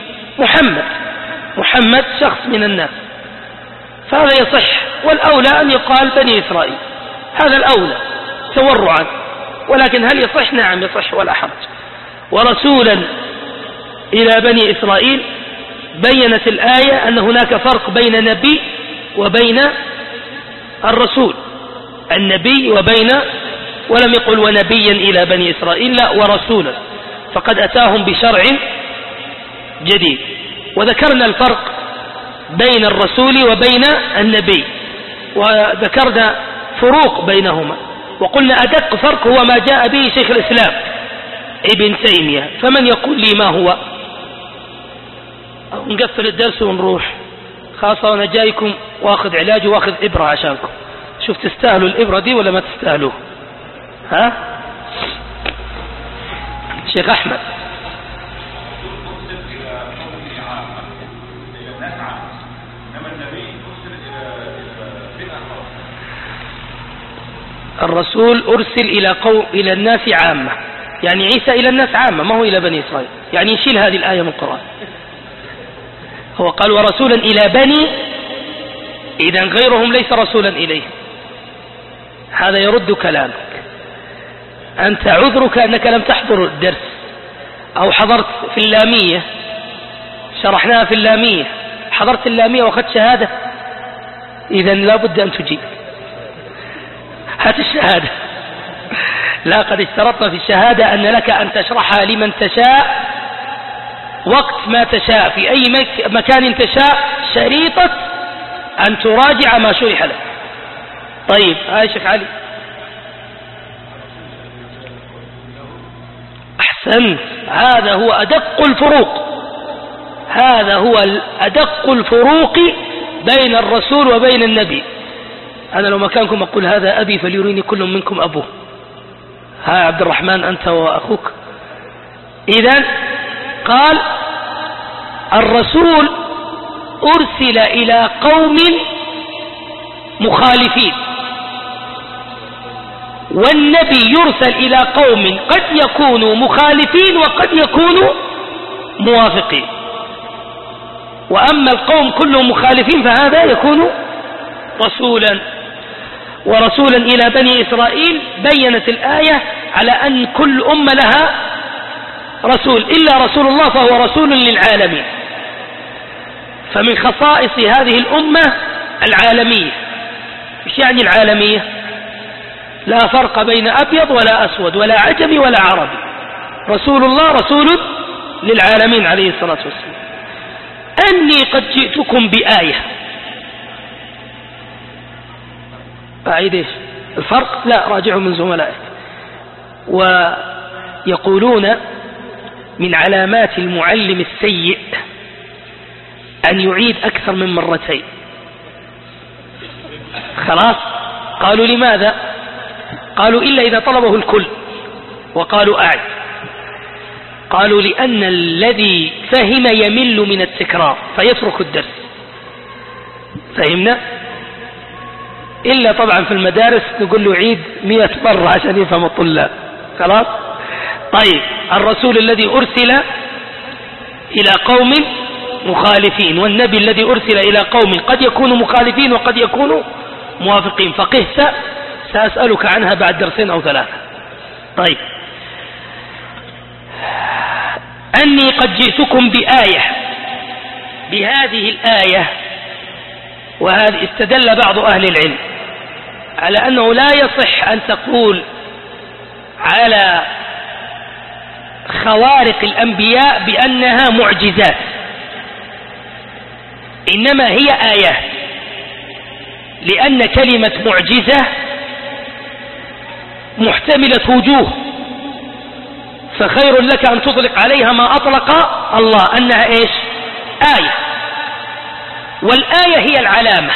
محمد شخص من الناس، فهذا يصح. والأولى أن يقال بني إسرائيل، هذا الأولى تورعا، ولكن هل يصح؟ نعم يصح ولا حرج. ورسولا إلى بني إسرائيل بيّنت الآية أن هناك فرق بين نبي وبين الرسول، النبي وبين، ولم يقل ونبيا إلى بني إسرائيل، لا، ورسولا، فقد أتاهم بشرع جديد. وذكرنا الفرق بين الرسول وبين النبي، وذكرنا فروق بينهما، وقلنا أدق فرق هو ما جاء به شيخ الإسلام ابن تيمية. فمن يقول لي ما هو؟ أو نقفل الدرس ونروح، خاصة وأنا جايكم واخذ علاج واخذ إبرة عشانكم. شوف تستاهلوا الإبرة دي ولا ما تستاهلوه؟ ها شيخ أحمد؟ الرسول أرسل إلى الناس عامة، يعني عيسى إلى الناس عامة، ما هو إلى بني إسرائيل، يعني يشيل هذه الآية من القرآن. هو قال ورسولا إلى بني، إذن غيرهم ليس رسولا إليه. هذا يرد كلامك، أنت عذرك أنك لم تحضر الدرس أو حضرت في اللامية، شرحناها في اللامية، حضرت اللامية وأخذت شهادة، إذن لا بد أن تجيب، هات الشهادة. لا، قد اشترطنا في الشهادة أن لك أن تشرحها لمن تشاء وقت ما تشاء في أي مكان تشاء، شريطة أن تراجع ما شرح لك. طيب شيخ علي. أحسنت، هذا هو أدق الفروق، هذا هو أدق الفروق بين الرسول وبين النبي. أنا لو مكانكم أقول هذا أبي فليريني كل منكم أبوه. ها عبد الرحمن أنت وأخوك. إذن قال الرسول أرسل إلى قوم مخالفين، والنبي يرسل إلى قوم قد يكونوا مخالفين وقد يكونوا موافقين. وأما القوم كلهم مخالفين فهذا يكون رسولا. ورسولا إلى بني إسرائيل بيّنت الآية على أن كل أمة لها رسول، إلا رسول الله فهو رسول للعالمين. فمن خصائص هذه الأمة العالمية. إيش يعني العالمية؟ لا فرق بين أبيض ولا أسود ولا عجمي ولا عربي، رسول الله رسول للعالمين عليه الصلاة والسلام. أني قد جئتكم بآية. أعيد إيش الفرق؟ لا، راجعوا من زملائك. ويقولون من علامات المعلم السيء أن يعيد أكثر من مرتين. خلاص؟ قالوا لماذا؟ قالوا إلا إذا طلبه الكل، وقالوا أعد. قالوا لأن الذي فهم يمل من التكرار فيترك الدرس. فهمنا؟ إلا طبعا في المدارس نقول له عيد 100 مرة عشان يفهم الطلاب. خلاص؟ طيب، الرسول الذي أرسل إلى قوم مخالفين، والنبي الذي أرسل إلى قوم قد يكونوا مخالفين وقد يكونوا موافقين. فقهت سأسألك عنها بعد درسين أو ثلاثة. طيب، أني قد جئتكم بآية. بهذه الآية، وهذه استدل بعض أهل العلم على أنه لا يصح أن تقول على خوارق الأنبياء بأنها معجزات، إنما هي آيات. لأن كلمة معجزة محتملة وجوه، فخير لك أن تطلق عليها ما أطلق الله أنها إيش؟ آية. والآية هي العلامة.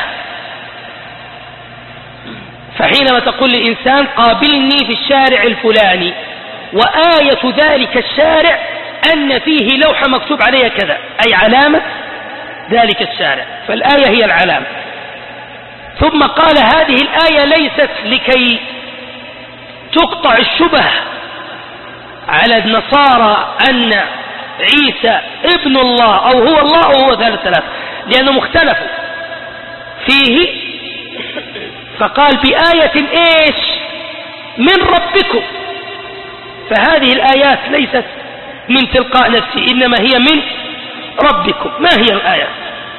فحينما تقول للإنسان قابلني في الشارع الفلاني، وآية ذلك الشارع أن فيه لوحة مكتوب عليها كذا، أي علامة ذلك الشارع، فالآية هي العلامة. ثم قال هذه الآية ليست لكي تقطع الشبه على النصارى أن عيسى ابن الله أو هو الله أو هو ثلاث، لأنهم اختلفوا فيه، فقال بآية إيش؟ من ربكم. فهذه الآيات ليست من تلقاء نفسي، إنما هي من ربكم. ما هي الآيات؟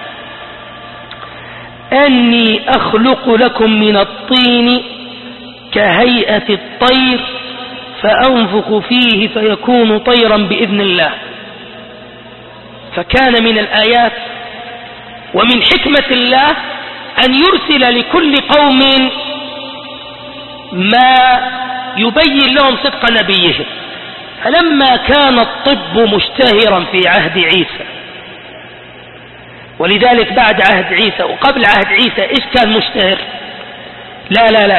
أني أخلق لكم من الطين كهيئة الطير فأنفخ فيه فيكون طيرا بإذن الله. فكان من الآيات ومن حكمة الله أن يرسل لكل قوم ما يبين لهم صدق نبيهم. فلما كان الطب مشتهرا في عهد عيسى، ولذلك بعد عهد عيسى وقبل عهد عيسى إيش كان مشتهر؟ لا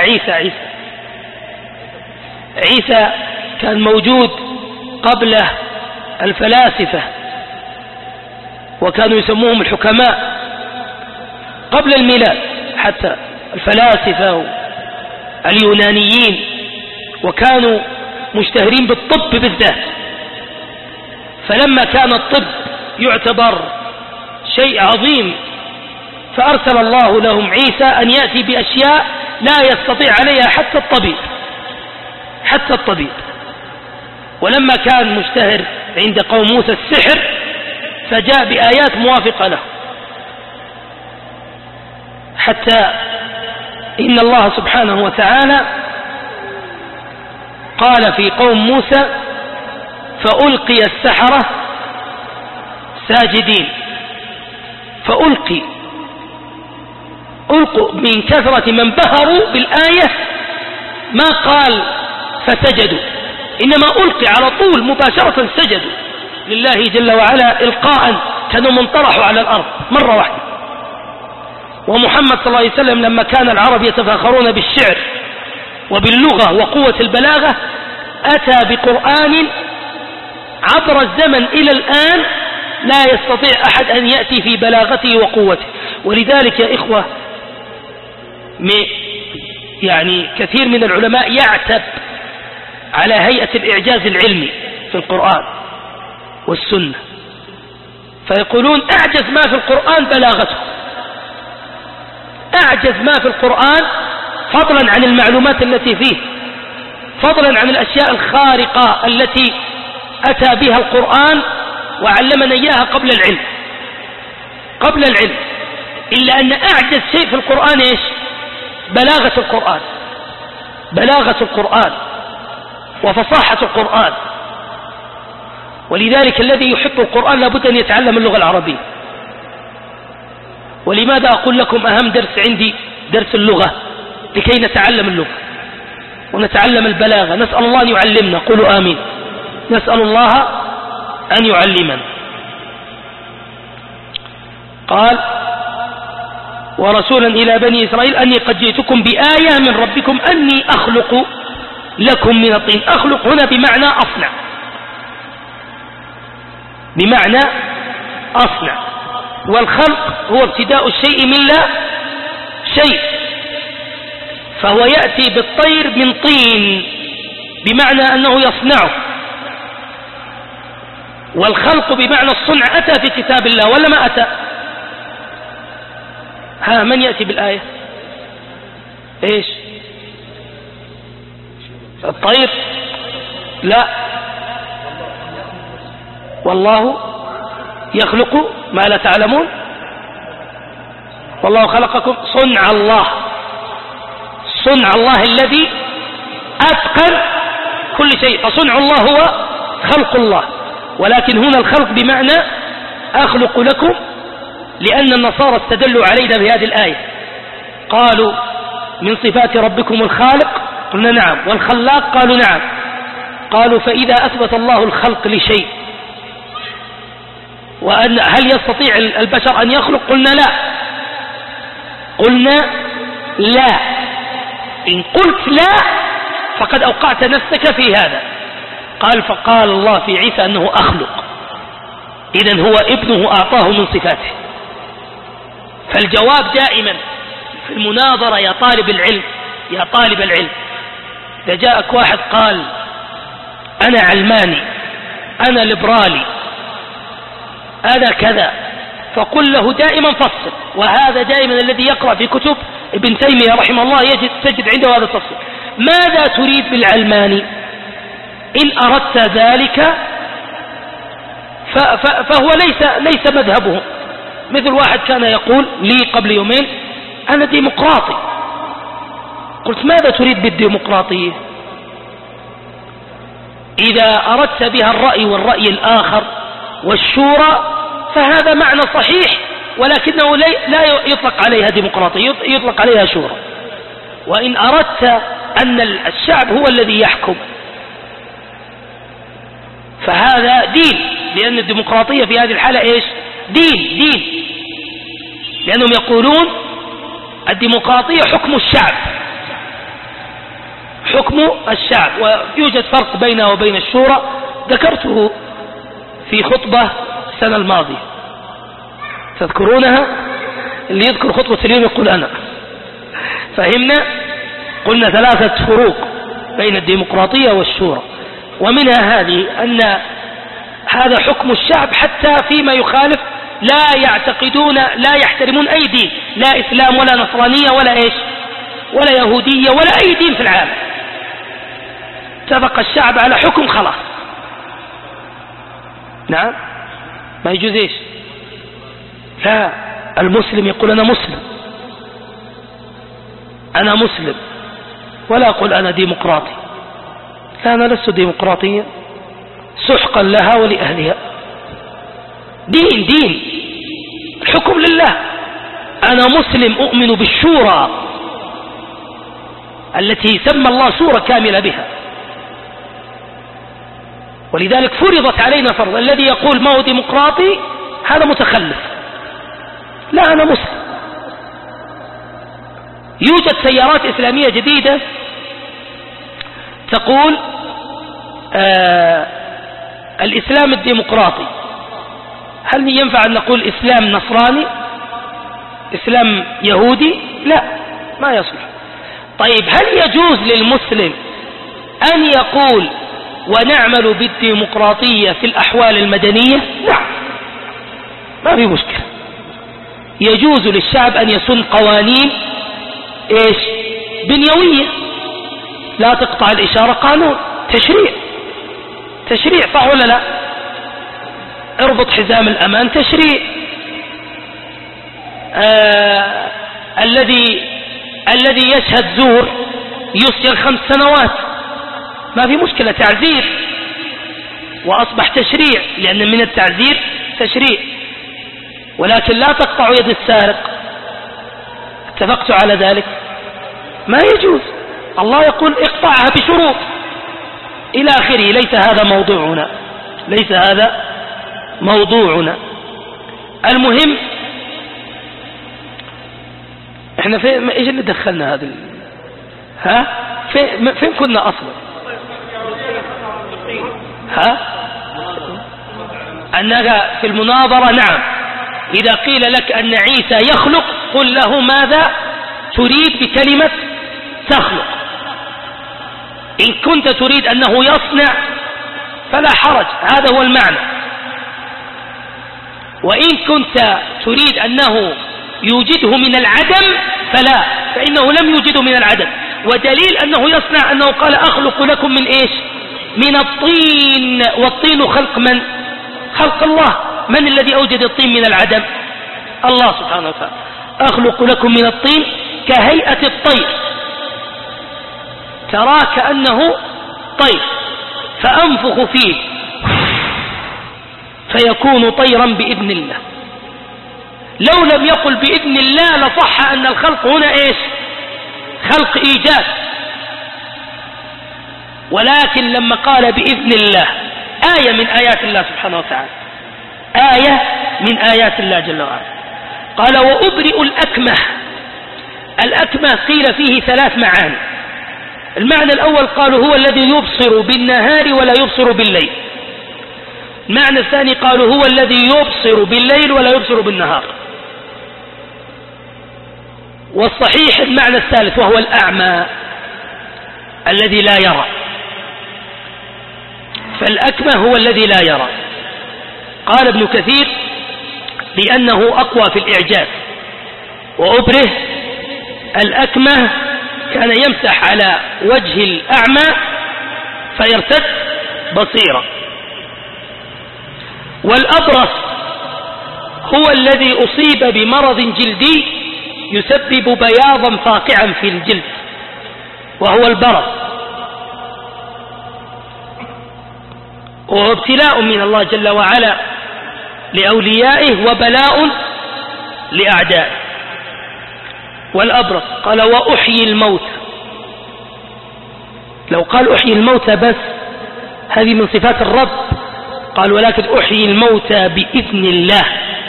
عيسى كان موجود قبله الفلاسفة، وكانوا يسموهم الحكماء قبل الميلاد، حتى الفلاسفة اليونانيين، وكانوا مشتهرين بالطب بالذات. فلما كان الطب يعتبر شيء عظيم، فأرسل الله لهم عيسى أن يأتي بأشياء لا يستطيع عليها حتى الطبيب. ولما كان مشتهر عند قوم موسى السحر، فجاء بآيات موافقة له، حتى إن الله سبحانه وتعالى قال في قوم موسى فألقي السحرة ساجدين. ألقوا من كثرة من بهروا بالآية، ما قال فسجدوا، إنما ألقي على طول مباشرة سجدوا لله جل وعلا إلقاء، كانوا منطرحوا على الأرض مرة واحدة. ومحمد صلى الله عليه وسلم لما كان العرب يتفاخرون بالشعر وباللغة وقوة البلاغة، أتى بقرآن عبر الزمن إلى الآن لا يستطيع أحد أن يأتي في بلاغته وقوته. ولذلك يا إخوة يعني كثير من العلماء يعتب على هيئة الإعجاز العلمي في القرآن والسنة، فيقولون أعجز ما في القرآن بلاغته، أعجز ما في القرآن فضلا عن المعلومات التي فيه، فضلا عن الأشياء الخارقة التي أتى بها القرآن وعلمنا إياها قبل العلم، إلا أن أعجز شيء في القرآن إيش؟ بلاغة القرآن وفصاحة القرآن. ولذلك الذي يحب القرآن لابد أن يتعلم اللغة العربية. ولماذا أقول لكم أهم درس عندي درس اللغة؟ لكي نتعلم اللغة ونتعلم البلاغة. نسأل الله أن يعلمنا، قولوا آمين. نسأل الله أن يعلمنا. قال ورسولا إلى بني إسرائيل أني قد جئتكم بآية من ربكم أني أخلق لكم من الطين. أخلق هنا بمعنى أصنع، والخلق هو ابتداء الشيء من لا شيء، فهو يأتي بالطير من طين بمعنى أنه يصنعه، والخلق بمعنى الصنع أتى في كتاب الله ولا ما أتى؟ من يأتي بالآية؟ إيش؟ الطير؟ لا، والله يخلق ما لا تعلمون، والله خلقكم صنع الله الذي أتقن كل شيء. فصنع الله هو خلق الله، ولكن هنا الخلق بمعنى أخلق لكم، لأن النصارى استدلوا علينا بهذه الآية قالوا من صفات ربكم الخالق؟ قلنا نعم. والخلاق؟ قالوا نعم. قالوا فإذا أثبت الله الخلق لشيء وأن هل يستطيع البشر أن يخلق؟ قلنا لا. قلنا لا. إن قلت لا فقد أوقعت نفسك في هذا. فقال الله في عيسى أنه أخلق، إذن هو ابنه أعطاه من صفاته. فالجواب دائما في المناظرة يا طالب العلم، يا طالب العلم، إذا جاءك واحد قال أنا علماني، أنا ليبرالي، أنا كذا، فقل له دائما فصل. وهذا دائما الذي يقرأ في كتب ابن تيمية رحمه الله تجد عنده هذا التفصيل. ماذا تريد بالعلماني؟ إن أردت ذلك فهو ليس مذهبه. مثل واحد كان يقول لي قبل يومين أنا ديمقراطي. قلت ماذا تريد بالديمقراطية؟ إذا أردت بها الرأي والرأي الآخر والشورى فهذا معنى صحيح، ولكنه لا يطلق عليها ديمقراطية، يطلق عليها شورى. وإن أردت أن الشعب هو الذي يحكم فهذا دين، لأن الديمقراطية في هذه الحالة إيش؟ دين. لأنهم يقولون الديمقراطية حكم الشعب، حكم الشعب. ويوجد فرق بينها وبين الشورى ذكرته في خطبة السنة الماضية، تذكرونها؟ اللي يذكر خطبة اليوم يقول أنا. فهمنا؟ قلنا 3 فروق بين الديمقراطية والشورى، ومنها هذه أن هذا حكم الشعب حتى فيما يخالف، لا يعتقدون، لا يحترمون أي دين، لا إسلام ولا نصرانية ولا إيش ولا يهودية ولا أي دين في العالم. اتفق الشعب على حكم خلاص. نعم، ما يجوز إيش؟ لا، المسلم يقول أنا مسلم، أنا مسلم، ولا أقول أنا ديمقراطي. لا، أنا لست ديمقراطيا، سحقا لها ولأهلها. دين الحكم لله. أنا مسلم أؤمن بالشورى التي سمى الله سورة كاملة بها، ولذلك فرضت علينا فرض. الذي يقول ما هو ديمقراطي هذا متخلف. لا، أنا مسلم. يوجد سيارات إسلامية جديدة تقول الإسلام الديمقراطي. هل ينفع أن نقول إسلام نصراني، إسلام يهودي؟ لا، ما يصلح. طيب هل يجوز للمسلم أن يقول ونعمل بالديمقراطية في الأحوال المدنية؟ نعم، ما في مشكلة. يجوز للشعب أن يسن قوانين إيش؟ بنيوية، لا تقطع الإشارة قانون، تشريع صح ولا لا؟ اربط حزام الأمان، تشريع. الذي يشهد زور يسجن 5 سنوات، ما في مشكلة، تعزير، وأصبح تشريع، لأن من التعزير تشريع. ولكن لا تقطع يد السارق، اتفقت على ذلك؟ ما يجوز. الله يقول اقطعها بشروط إلى آخره. ليس هذا موضوعنا، ليس هذا موضوعنا. المهم احنا ايش اللي دخلنا هذا فين كنا اصلا؟ انك في المناظرة. نعم، اذا قيل لك ان عيسى يخلق قل له ماذا تريد بكلمة تخلق. ان كنت تريد انه يصنع فلا حرج، هذا هو المعنى. وإن كنت تريد أنه يوجده من العدم فلا، فإنه لم يوجده من العدم. ودليل أنه يصنع أنه قال أخلق لكم من إيش؟ من الطين. والطين خلق من؟ خلق الله. من الذي أوجد الطين من العدم؟ الله سبحانه وتعالى. أخلق لكم من الطين كهيئة الطير، ترى كأنه طير، فأنفخ فيه فيكون طيرا بإذن الله. لو لم يقل بإذن الله لصح أن الخلق هنا إيش؟ خلق إيجاد، ولكن لما قال بإذن الله آية من آيات الله سبحانه وتعالى، آية من آيات الله جل وعلا. قال وأبرئ الأكمه. الأكمه قيل فيه 3 معاني. المعنى الأول قالوا هو الذي يبصر بالنهار ولا يبصر بالليل. المعنى الثاني قالوا هو الذي يبصر بالليل ولا يبصر بالنهار. والصحيح المعنى الثالث وهو الأعمى الذي لا يرى. فالأكمه هو الذي لا يرى. قال ابن كثير لأنه أقوى في الإعجاز. وأبره الأكمه كان يمسح على وجه الأعمى فيرتد بصيرا. والأبرص هو الذي أصيب بمرض جلدي يسبب بياضا فاقعا في الجلد وهو البرص، وهو ابتلاء من الله جل وعلا لأوليائه وبلاء لأعدائه. والأبرص قال وأحيي الموت. لو قال أحيي الموت بس هذه من صفات الرب، قال ولكن أحيي الموتى بإذن الله.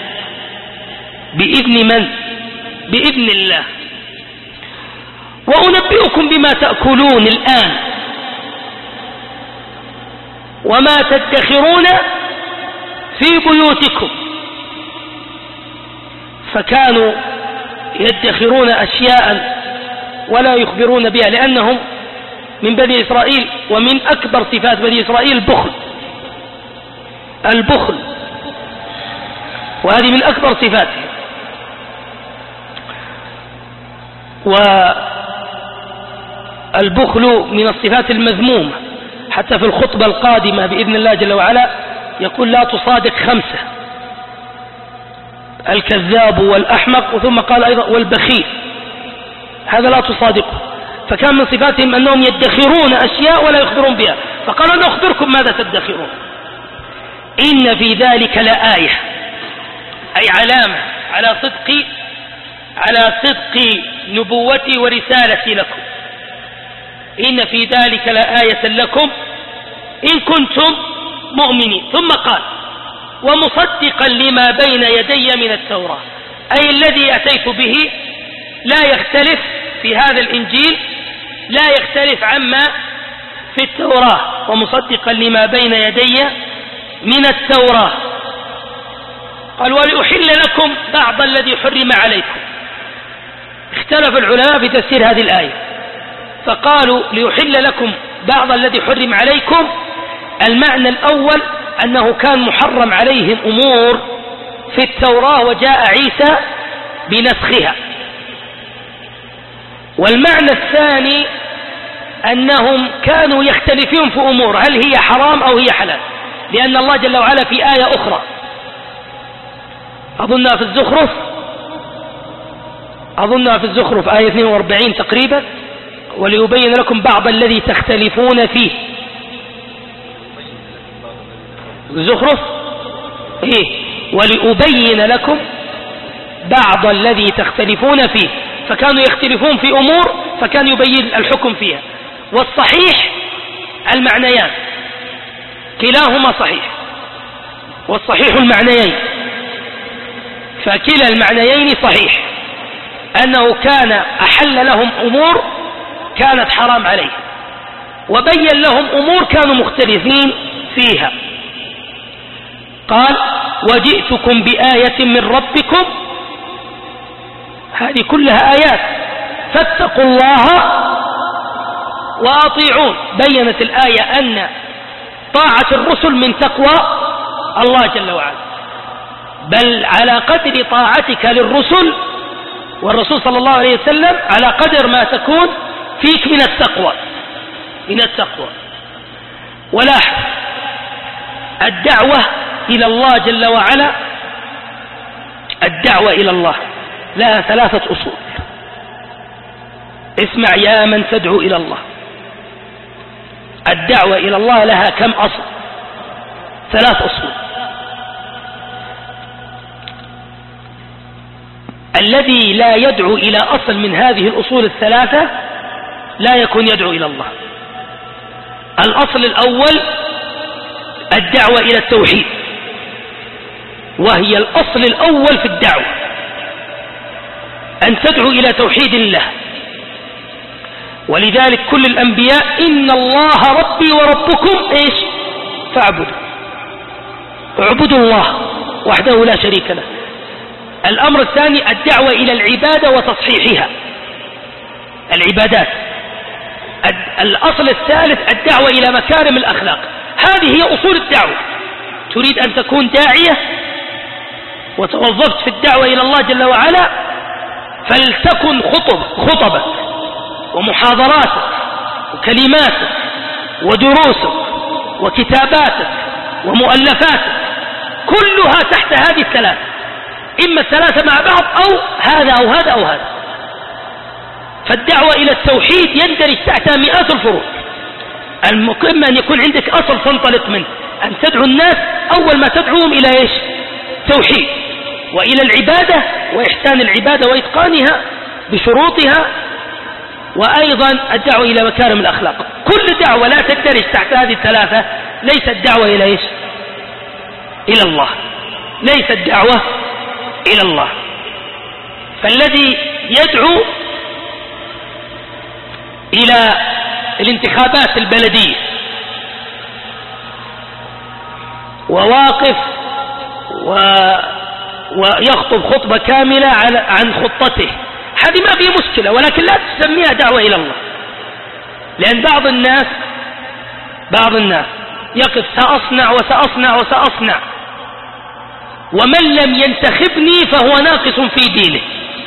بإذن من؟ بإذن الله. وأنبئكم بما تأكلون الآن وما تدخرون في بيوتكم. فكانوا يدخرون أشياء ولا يخبرون بها لأنهم من بني إسرائيل، ومن أكبر صفات بني إسرائيل البخل. البخل، وهذه من أكبر صفاته. والبخل من الصفات المذمومة، حتى في الخطبة القادمة بإذن الله جل وعلا يقول لا تصادق 5: الكذاب والأحمق، ثم قال أيضا والبخيل، هذا لا تصادقه. فكان من صفاتهم أنهم يدخرون أشياء ولا يخبرون بها، فقالوا أنا أخبركم ماذا تدخرون. إن في ذلك لآية، أي علامة على صدق نبوتي ورسالتي لكم. إن في ذلك لآية لكم إن كنتم مؤمنين. ثم قال ومصدقا لما بين يدي من التوراة، أي الذي أتيت به لا يختلف في هذا الإنجيل، لا يختلف عما في التوراة. ومصدقا لما بين يدي من التوراة. قال ولأحل لكم بعض الذي حرم عليكم. اختلف العلماء في تفسير هذه الآية، فقالوا ليحل لكم بعض الذي حرم عليكم. المعنى الأول أنه كان محرم عليهم أمور في التوراة وجاء عيسى بنسخها. والمعنى الثاني أنهم كانوا يختلفون في أمور هل هي حرام أو هي حلال، لأن الله جل وعلا في آية أخرى أظنها في الزخرف آية 42 تقريبا، وليبين لكم بعض الذي تختلفون فيه. الزخرف ولأبين لكم بعض الذي تختلفون فيه. فكانوا يختلفون في أمور فكان يبين الحكم فيها. والصحيح المعنيان كلاهما صحيح، والصحيح المعنيين، فكلا المعنيين صحيح، أنه كان أحل لهم أمور كانت حرام عليهم، وبين لهم أمور كانوا مختلفين فيها. قال وجئتكم بآية من ربكم، هذه كلها آيات، فاتقوا الله وأطيعون. بيّنت الآية أن طاعة الرسل من تقوى الله جل وعلا، بل على قدر طاعتك للرسل والرسول صلى الله عليه وسلم على قدر ما تكون فيك من التقوى. ولاحظ الدعوة إلى الله جل وعلا، الدعوة إلى الله لها 3 أصول. اسمع يا من تدعو إلى الله، الدعوة إلى الله لها كم أصل؟ 3 أصول. الذي لا يدعو إلى أصل من هذه الأصول الثلاثة لا يكون يدعو إلى الله. الأصل الأول الدعوة إلى التوحيد، وهي الأصل الأول في الدعوة، أن تدعو إلى توحيد الله. ولذلك كل الأنبياء إن الله ربي وربكم إيش فاعبدوا، اعبدوا الله وحده لا شريك له. الأمر الثاني الدعوة إلى العبادة وتصحيحها، العبادات. الأصل الثالث الدعوة إلى مكارم الأخلاق. هذه هي أصول الدعوة. تريد أن تكون داعية وتوظفت في الدعوة إلى الله جل وعلا، فلتكن خطبك ومحاضراتك وكلماتك ودروسك وكتاباتك ومؤلفاتك كلها تحت هذه الثلاثة، إما الثلاثة مع بعض أو هذا أو هذا أو هذا. فالدعوة إلى التوحيد يندرج تحتها مئات الفروع. المهم أن يكون عندك أصل تنطلق منه، أن تدعو الناس أول ما تدعوهم إلى إيش؟ توحيد، وإلى العبادة وإحسان العبادة وإتقانها بشروطها، وأيضا الدعوة إلى مكارم الأخلاق. كل دعوة لا تندرج تحت هذه الثلاثة ليست دعوة إلى إيش؟ إلى الله، ليست دعوة إلى الله. فالذي يدعو إلى الانتخابات البلدية وواقف ويخطب خطبة كاملة عن خطته، هذه ما فيه مشكلة، ولكن لا تسميها دعوة إلى الله. لأن بعض الناس يقف سأصنع وسأصنع وسأصنع، ومن لم ينتخبني فهو ناقص في دينه.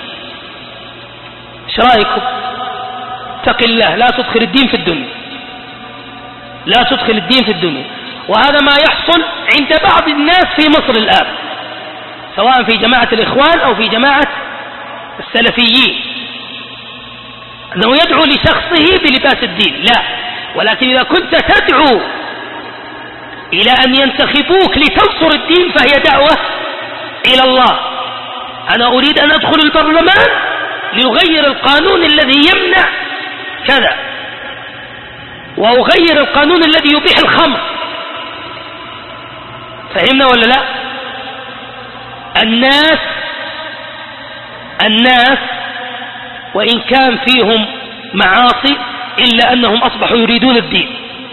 ايش رأيكم؟ اتق الله، لا تدخل الدين في الدنيا، لا تدخل الدين في الدنيا. وهذا ما يحصل عند بعض الناس في مصر الآن، سواء في جماعة الإخوان أو في جماعة السلفيين، أنه يدعو لشخصه بلباس الدين. لا، ولكن إذا كنت تدعو إلى أن ينتخبوك لتنصر الدين فهي دعوة إلى الله. أنا أريد أن أدخل البرلمان ليغير القانون الذي يمنع كذا، وأغير القانون الذي يبيح الخمر. فهمنا ولا لا؟ الناس وإن كان فيهم معاصي إلا أنهم أصبحوا يريدون الدين.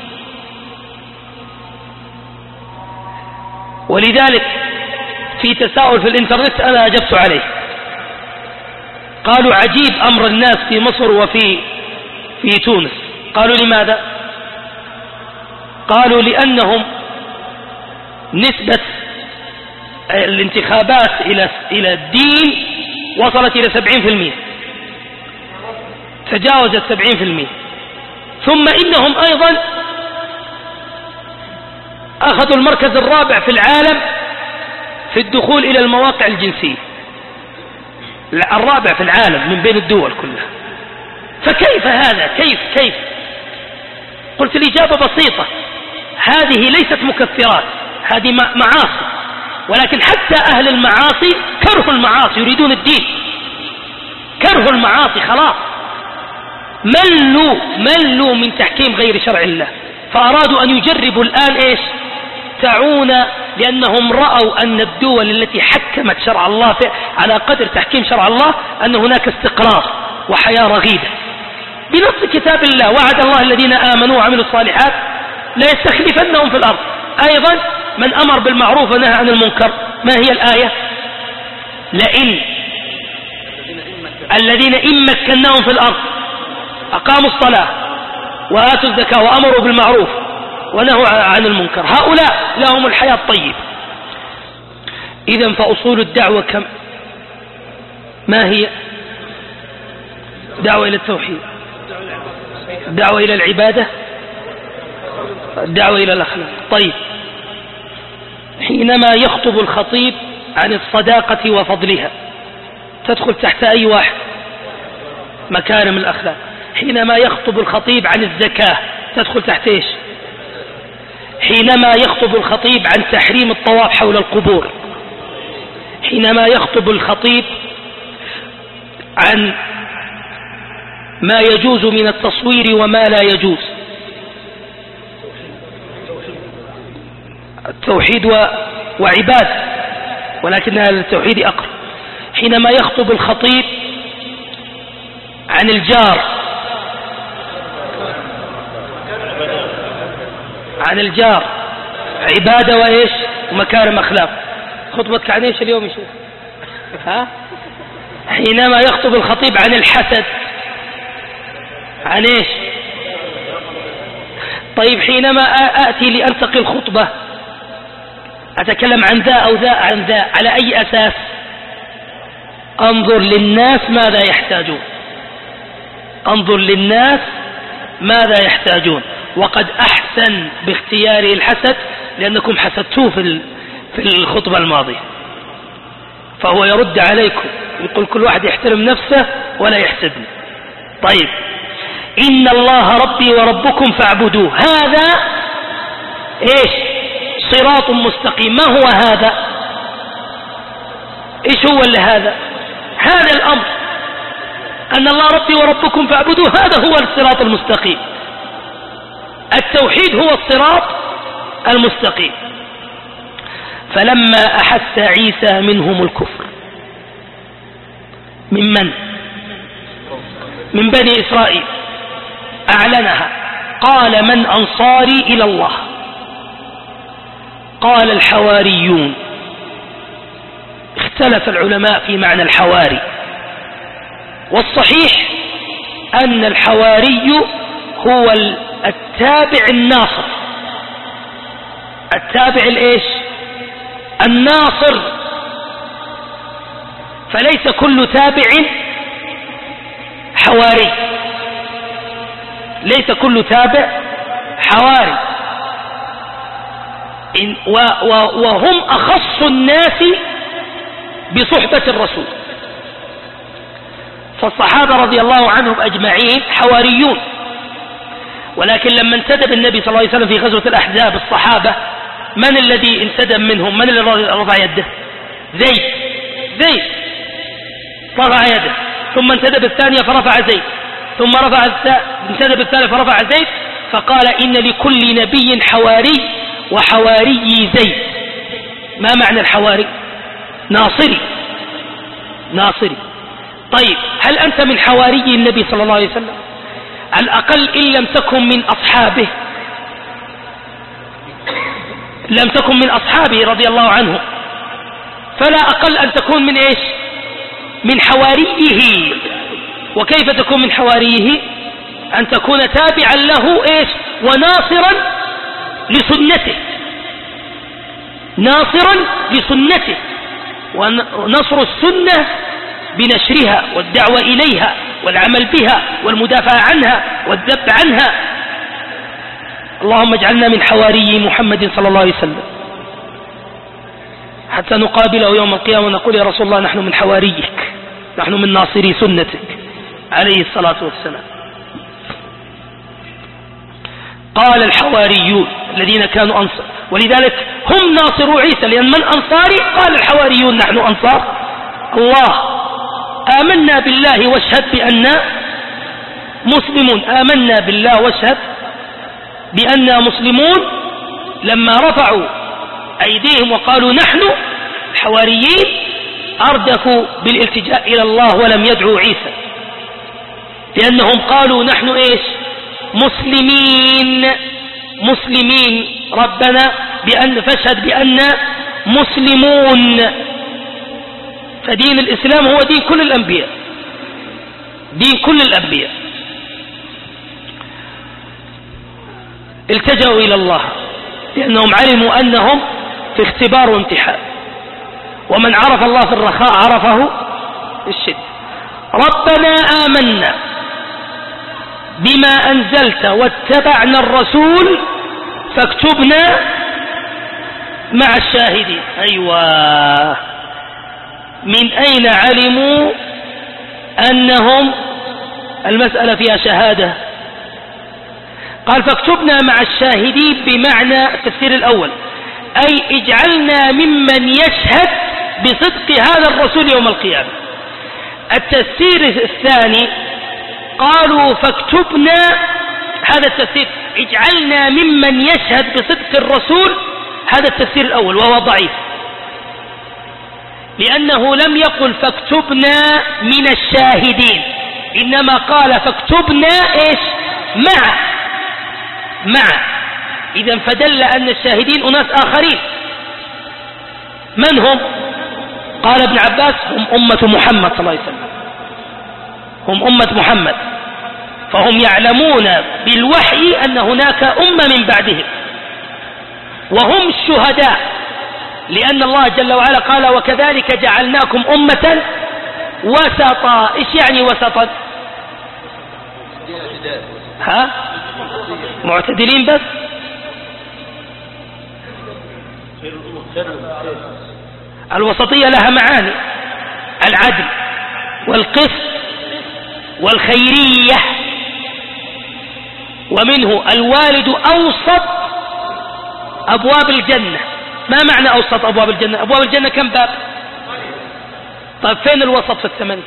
ولذلك في تساؤل في الإنترنت أنا أجبت عليه، قالوا عجيب أمر الناس في مصر وفي تونس. قالوا لماذا؟ قالوا لأنهم نسبة الانتخابات إلى الدين وصلت إلى 70%، تجاوزت 70%. ثم إنهم أيضا أخذوا المركز الرابع في العالم في الدخول إلى المواقع الجنسية، الرابع في العالم من بين الدول كلها. فكيف هذا؟ كيف؟ قلت الإجابة بسيطة، هذه ليست مكفرات، هذه معاصي، ولكن حتى أهل المعاصي كرهوا المعاصي، يريدون الدين، كرهوا المعاصي، خلاص ملوا من تحكيم غير شرع الله، فأرادوا أن يجربوا الآن إيش؟ تعون، لأنهم رأوا أن الدول التي حكمت شرع الله على قدر تحكيم شرع الله أن هناك استقرار وحياة رغيدة بنص كتاب الله. وعد الله الذين آمنوا وعملوا الصالحات لا يستخلفنهم في الأرض. أيضا من أمر بالمعروف ونهى عن المنكر، ما هي الآية؟ لئن الذين إن مكناهم في الأرض أقاموا الصلاة وآتوا الزكاة وأمروا بالمعروف ونهوا عن المنكر، هؤلاء لهم الحياة الطيبة. إذن فأصول الدعوة كم؟ ما هي؟ دعوة إلى التوحيد، دعوة إلى العبادة، دعوة إلى الأخلاق. طيب، حينما يخطب الخطيب عن الصداقة وفضلها تدخل تحت أي واحد؟ مكارم الأخلاق. حينما يخطب الخطيب عن الزكاة تدخل تحت إيش؟ حينما يخطب الخطيب عن تحريم الطواف حول القبور، حينما يخطب الخطيب عن ما يجوز من التصوير وما لا يجوز. التوحيد وعباد، ولكن التوحيد أقرب. حينما يخطب الخطيب عن الجار، عبادة وإيش ومكارم أخلاق. خطبتك عن إيش اليوم يا شيخ؟ ها؟ حينما يخطب الخطيب عن الحسد، عن إيش؟ طيب حينما آتي لأنتقي الخطبة أتكلم عن ذا أو ذا عن ذا، على أي أساس؟ أنظر للناس ماذا يحتاجون، أنظر للناس ماذا يحتاجون. وقد أحسن باختياره الحسد لأنكم حسدتوه في الخطبة الماضية، فهو يرد عليكم يقول كل واحد يحترم نفسه ولا يحسدني. طيب إن الله ربي وربكم فاعبدوه، هذا إيش؟ صراط مستقيم. ما هو هذا؟ إيش هو اللي هذا الأمر، أن الله ربي وربكم فاعبدوه، هذا هو الصراط المستقيم. التوحيد هو الصراط المستقيم. فلما أحس عيسى منهم الكفر، من بني إسرائيل، أعلنها. قال من أنصاري إلى الله؟ قال الحواريون. اختلف العلماء في معنى الحواري، والصحيح أن الحواري هو التابع الناصر. التابع الإيش؟ الناصر. فليس كل تابع حواري، ليس كل تابع حواري. وهم أخص الناس بصحبة الرسول. فالصحابة رضي الله عنهم أجمعين حواريون، ولكن لما انتدب النبي صلى الله عليه وسلم في غزوة الأحزاب الصحابة، من الذي انتدب منهم؟ من الذي رفع يده؟ زيد رفع يده، ثم انتدب الثانية فرفع زيد، ثم انتدب الثالث فرفع زيد، فقال إن لكل نبي حواري وحواري زيد. ما معنى الحواري؟ ناصري. طيب هل أنت من حواري النبي صلى الله عليه وسلم؟ على الأقل إن لم تكن من أصحابه، لم تكن من أصحابه رضي الله عنه، فلا أقل أن تكون من إيش؟ من حواريه. وكيف تكون من حواريه؟ أن تكون تابعا له إيش؟ وناصرا لسنته، ونصر السنة بنشرها والدعوة إليها والعمل بها والمدافع عنها والذب عنها. اللهم اجعلنا من حواري محمد صلى الله عليه وسلم، حتى نقابله يوم القيامة ونقول يا رسول الله نحن من حواريك، نحن من ناصري سنتك عليه الصلاة والسلام. قال الحواريون الذين كانوا أنصار، ولذلك هم ناصروا عيسى، لأن من أنصاري؟ قال الحواريون نحن أنصار الله، آمنا بالله واشهد بأننا مسلمون. آمنا بالله واشهد بأننا مسلمون. لما رفعوا أيديهم وقالوا نحن الحواريين أردفوا بالالتجاء إلى الله ولم يدعوا عيسى، لأنهم قالوا نحن إيش؟ مسلمين ربنا فاشهد بأننا مسلمون. فدين الإسلام هو دين كل الأنبياء، التجأوا إلى الله لأنهم علموا أنهم في اختبار وامتحان، ومن عرف الله في الرخاء عرفه في الشدة. ربنا آمنا بما أنزلت واتبعنا الرسول فاكتبنا مع الشاهدين. أيوة، من أين علموا أنهم المسألة فيها شهادة؟ قال فاكتبنا مع الشاهدين بمعنى التفسير الأول، أي اجعلنا ممن يشهد بصدق هذا الرسول يوم القيامة. التفسير الثاني قالوا فاكتبنا، هذا التفسير اجعلنا ممن يشهد بصدق الرسول، هذا التفسير الأول وهو ضعيف، لأنه لم يقل فاكتبنا من الشاهدين، إنما قال فاكتبنا إيش؟ مع إذن فدل أن الشاهدين أناس آخرين. من هم؟ قال ابن عباس هم أمة محمد صلى الله عليه وسلم، هم أمة محمد، فهم يعلمون بالوحي أن هناك أمة من بعدهم، وهم الشهداء، لأن الله جل وعلا قال وكذلك جعلناكم أمة وسطا. إيش يعني وسطا؟ ها؟ معتدلين بس؟ الوسطية لها معاني: العدل والقسط والخيرية، ومنه الوالد أوسط أبواب الجنة. ما معنى أوسط أبواب الجنة؟ أبواب الجنة كم باب؟ طيب فين الوسط في الثمانية؟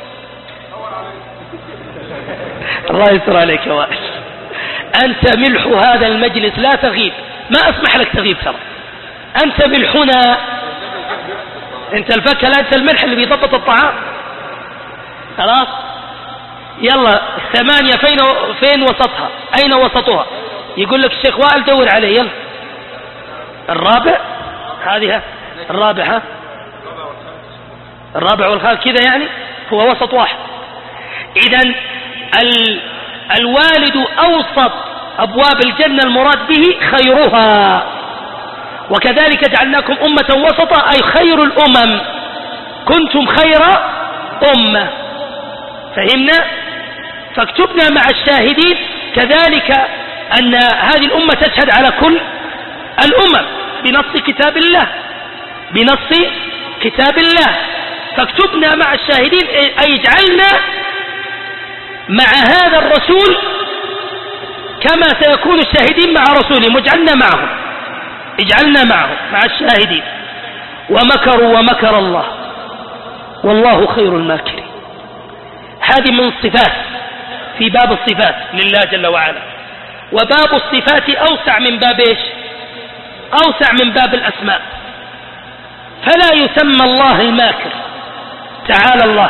الله يستر عليك يا وائل، أنت ملح هذا المجلس لا تغيب، ما أسمح لك تغيب ترى، أنت ملحنا، أنت الفكهة، لا أنت الملح اللي بيضبط الطعام. خلاص يلا 8 فين وسطها؟ أين وسطها؟ يقول لك الشيخ وائل دور عليه. يلا الرابع، هذه الرابع، ها الرابع والخامس كذا، يعني هو وسط واحد. إذن الوالد أوسط أبواب الجنة، المراد به خيرها، وكذلك جعلناكم أمة وسطا أي خير الأمم، كنتم خير أمة. فهمنا؟ فاكتبنا مع الشاهدين، كذلك أن هذه الأمة تشهد على كل الأمم بنص كتاب الله، بنص كتاب الله. فاكتبنا مع الشاهدين أي اجعلنا مع هذا الرسول كما سيكون الشاهدين مع رسولهم، واجعلنا معهم، اجعلنا معهم مع الشاهدين. ومكروا ومكر الله والله خير الماكرين. هذه من الصفات في باب الصفات لله جل وعلا. وباب الصفات أوسع من باب إيش؟ أوسع من باب الأسماء، فلا يسمى الله الماكر تعالى الله،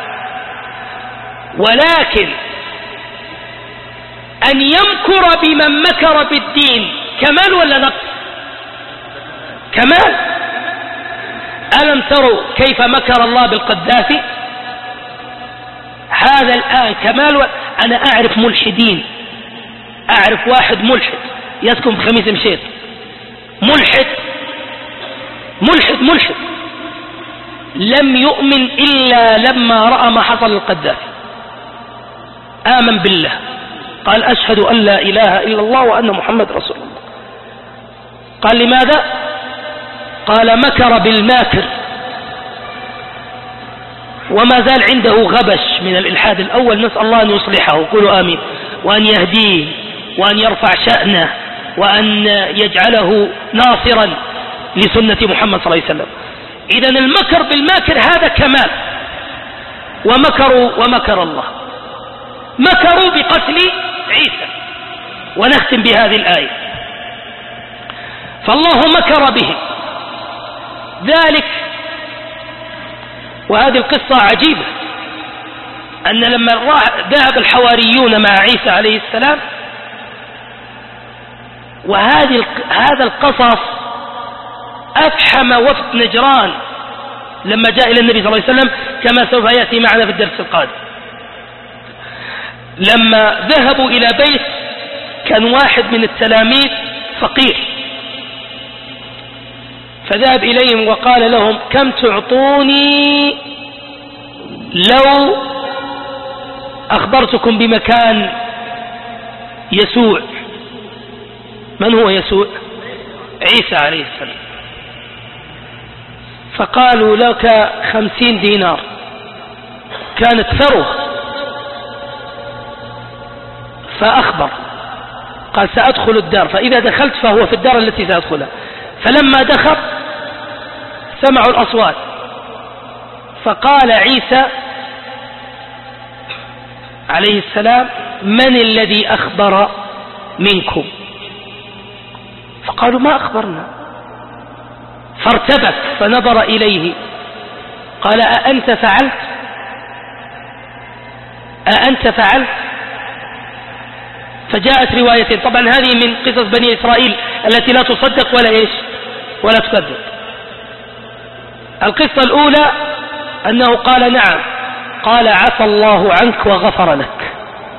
ولكن أن يمكر بمن مكر بالدين كمال ولا نقص؟ كمال. ألم تروا كيف مكر الله بالقذافي؟ هذا الآن كمال. أنا أعرف ملحدين، أعرف واحد ملحد يسكن في خميس مشيط، ملحد لم يؤمن إلا لما رأى ما حصل للقذافي، آمن بالله، قال أشهد أن لا إله إلا الله وأن محمد رسول الله. قال لماذا؟ قال مكر بالماكر، وما زال عنده غبش من الإلحاد الأول، نسأل الله أن يصلحه، قولوا آمين، وأن يهديه وأن يرفع شأنه وأن يجعله ناصرا لسنة محمد صلى الله عليه وسلم. إذن المكر بالماكر هذا كمال. ومكروا ومكر الله، مكروا بقتل عيسى. ونختم بهذه الآية: فالله مكر بهم ذلك. وهذه القصة عجيبة، أن لما ذهب الحواريون مع عيسى عليه السلام، هذا القصص أفحم وفد نجران لما جاء إلى النبي صلى الله عليه وسلم، كما سوف يأتي معنا في الدرس القادم. لما ذهبوا إلى بيت كان واحد من التلاميذ فقير، فذهب إليهم وقال لهم: كم تعطوني لو أخبرتكم بمكان يسوع؟ من هو يسوع؟ عيسى عليه السلام. فقالوا: لك 50 دينار. كانت ثروة. فأخبر، قال: سأدخل الدار، فإذا دخلت فهو في الدار التي سأدخلها. فلما دخل سمعوا الأصوات، فقال عيسى: عليه السلام: من الذي أخبر منكم؟ فقالوا: ما أخبرنا. فارتبك فنظر إليه قال: أأنت فعلت؟ أأنت فعلت؟ فجاءت روايتين، طبعا هذه من قصص بني إسرائيل التي لا تصدق ولا تكذب. القصة الأولى أنه قال: نعم. قال: عفى الله عنك وغفر لك.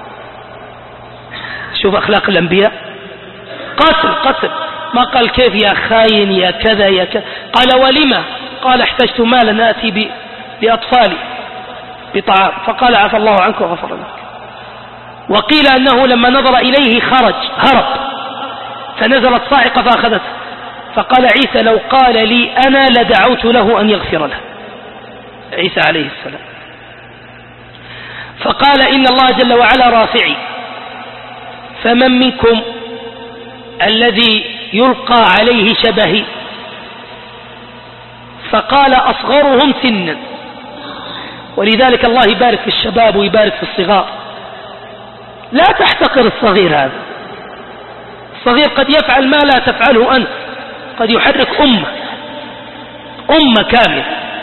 شوف أخلاق الأنبياء، قتل ما قال كيف يا خاين يا كذا يا كذا. قال: ولما؟ قال: احتجت مالا آتي بأطفالي بطعام. فقال: عفى الله عنك وغفر لك. وقيل أنه لما نظر إليه هرب، فنزلت صاعقة فأخذته. فقال عيسى: لو قال لي أنا لدعوت له أن يغفر له، عيسى عليه السلام. فقال: إن الله جل وعلا رافعي، فمن منكم الذي يلقى عليه شبهي؟ فقال: أصغرهم سنا. ولذلك الله يبارك في الشباب ويبارك في الصغار. لا تحتقر الصغير هذا. الصغير قد يفعل ما لا تفعله أنت، قد يحرك أمة كاملة.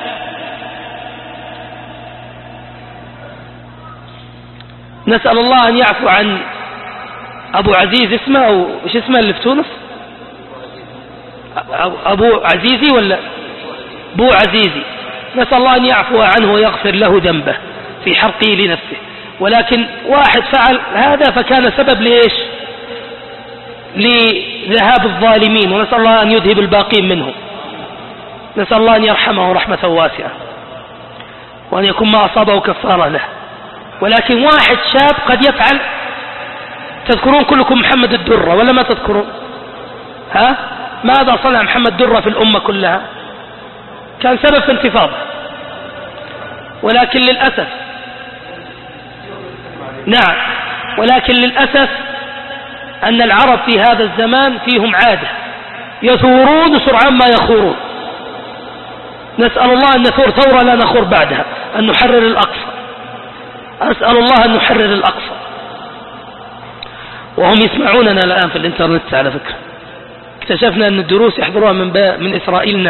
نسأل الله أن يعفو عن أبو عزيز، اسمه أو إيش اسمه اللي في تونس؟ أبو عزيزي ولا أبو عزيزي. نسأل الله أن يعفو عنه ويغفر له ذنبه في حرقه لنفسه. ولكن واحد فعل هذا فكان سبب لإيش؟ لذهاب الظالمين، ونسأل الله أن يذهب الباقين منهم. نسأل الله أن يرحمه رحمة واسعة، وأن يكون ما أصابه كفارة له. ولكن واحد شاب قد يفعل. تذكرون كلكم محمد الدرة ولا ما تذكرون؟ ماذا صنع محمد الدرة في الأمة كلها؟ كان سبب في انتفاضة. ولكن للأسف، نعم، ولكن للأسف أن العرب في هذا الزمان فيهم عادة، يثورون سرعان ما يخورون. نسأل الله أن نثور ثورة لا نخور بعدها، أن نحرر الأقصى. أسأل الله أن نحرر الأقصى. وهم يسمعوننا الآن في الإنترنت على فكرة. اكتشفنا أن الدروس يحضروها من إسرائيل.